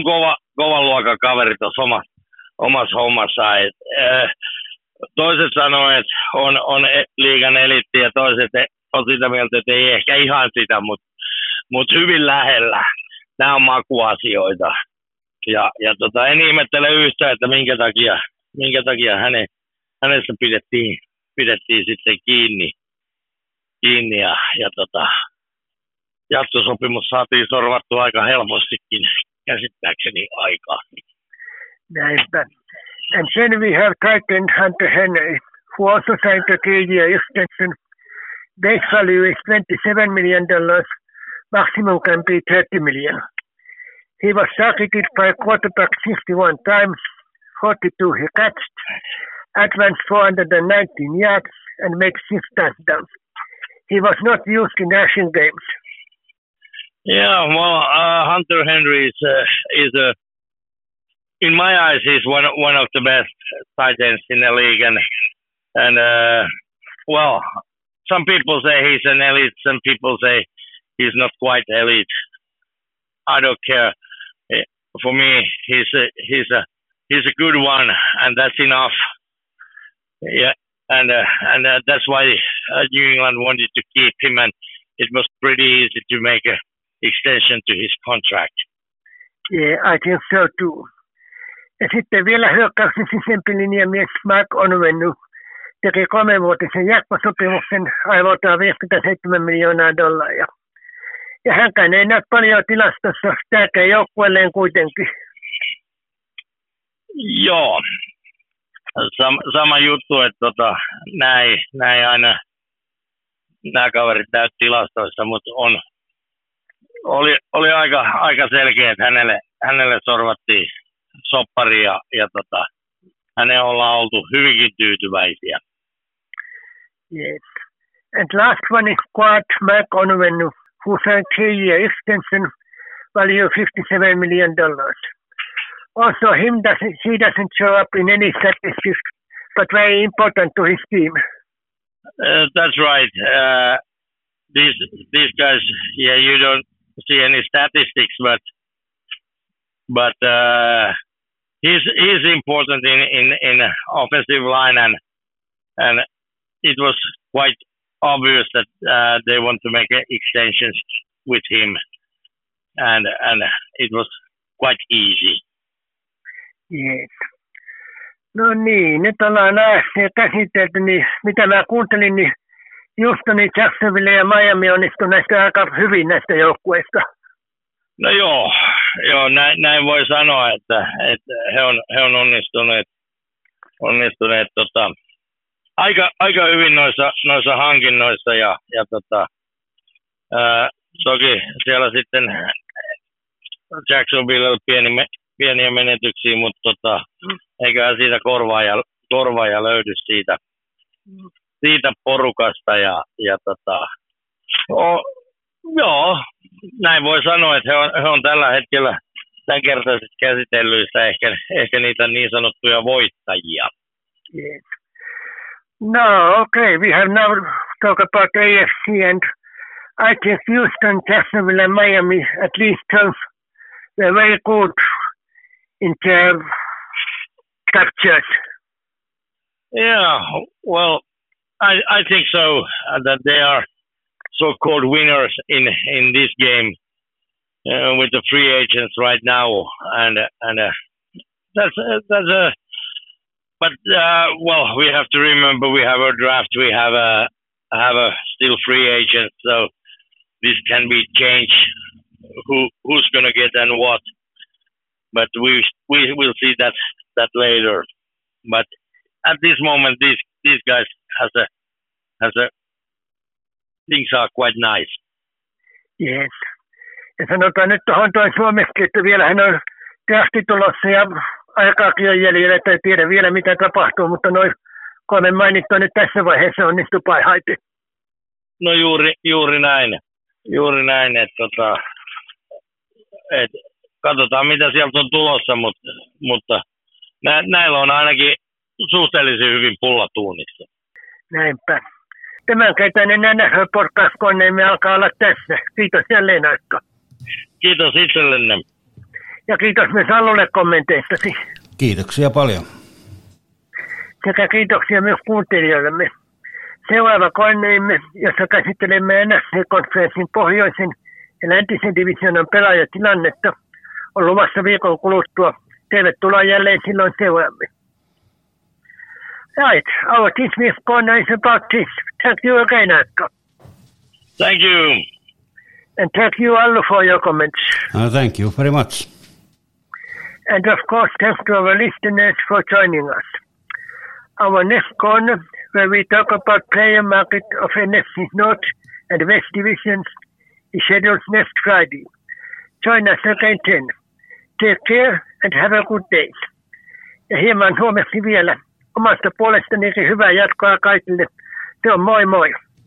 kovan luokan kaverit tuossa omassa hommassaan. Toiset sanoo, että on liigan eliitti ja toiset on sitä mieltä, että ei ehkä ihan sitä, mutta hyvin lähellä. Nämä on makuasioita. Ja en ihmettele yhtään, että minkä takia hänestä pidettiin sitten kiinni ja jatkosopimus saatiin sorvattua aika helpostikin käsittääkseni aikaa. Näinpä. And then we have Titan Hunter Henry, who also signed a 3-year extension. Base value is $27 million. Maximum can be $30 million. He was targeted by quarterback 61 times, 42 he catched, advanced 419 yards, and made 6 touchdowns. He was not used in Asian games. Yeah, well, Hunter Henry is in my eyes, he's one of the best tight ends in the league, and well, some people say he's an elite, some people say he's not quite elite. I don't care. For me, he's a good one, and that's enough. Yeah, and that's why New England wanted to keep him, and it was pretty easy to make an extension to his contract. Yeah, I think so too. Ja sitten vielä hyökkäyksen sisempi linjamies Mark Onwenu teki 3-vuotisen jatkosopimuksen arvoltaan $57 miljoonaa. Ja hänkään ei näy paljon tilastossa, tärkeä joukkueelleen kuitenkin. Joo, sama juttu, että näin aina nämä kaverit täyt tilastoissa, mutta oli aika selkeä, että hänelle sorvattiin soppari ja häneen ollaan oltu hyvinkin tyytyväisiä. Yes. And last one is Quad Mark Onwenu, who signed 3-year extension, value $57 million. Also, he doesn't show up in any statistics, but very important to his team. That's right. These guys, yeah, you don't see any statistics, but he's important in offensive line, and it was quite obvious that they want to make extensions with him, and it was quite easy. Yes. No niin, nyt ollaan AFC käsitelty, niin mitä mä kuuntelin, niin Houston, Jacksonville ja Miami onnistui näistä aika hyvin näistä joukkueista. No joo, näin voi sanoa, että he on onnistuneet aika hyvin noissa hankinnoissa ja toki siellä sitten Jacksonville pieniä menetyksiä, mutta eiköhän siitä korvaaja löydy siitä porukasta ja joo, näin voi sanoa, että he on tällä hetkellä tämänkertaisissa käsitellyissä ehkä niitä niin sanottuja voittajia. Yes. No, okay, we have now talked about AFC, and I think Houston, Jacksonville, and Miami, at least they're very good in their captures. Yeah, well, I think so, that they are so-called winners in this game with the free agents right now, and that's but well, we have to remember we have a draft, we have a still free agent, so this can be changed. Who's gonna get and what? But we will see that later. But at this moment, these guys has a things are quite nice. Yes. Ja sanotaan nyt tuohon toi suomeksi, että vielähän on drafti tulossa ja aikaakin on jäljellä, että ei tiedä vielä mitä tapahtuu, mutta noin 3 mainittua nyt tässä vaiheessa onnistuu parhaiten. No juuri näin, että katsotaan mitä sieltä on tulossa, mutta näillä on ainakin suhteellisen hyvin pullatuunissa. Näinpä. Tämänkertainen NFL-podcast-koneemme alkaa olla tässä. Kiitos jälleen aikaa. Kiitos itsellenne. Ja kiitos myös Allulle kommenteistasi. Kiitoksia paljon. Sekä kiitoksia myös kuuntelijoillemme. Seuraava koneemme, jossa käsittelemme NFC-konferenssin pohjoisen ja läntisen divisioonan pelaajatilannetta, on luvassa viikon kuluttua. Tervetuloa jälleen silloin seuraamme. Right, our team with corner is about this. Thank you again, Akka. Thank you. And thank you, Allu, for your comments. Thank you very much. And of course, thanks to our listeners for joining us. Our next corner, where we talk about player market of NFC North and West divisions, is scheduled next Friday. Join us again then. Take care and have a good day. Ja hieman huomeksi vielä omasta puolestanikin hyvää jatkoa kaikille. Se on moi moi.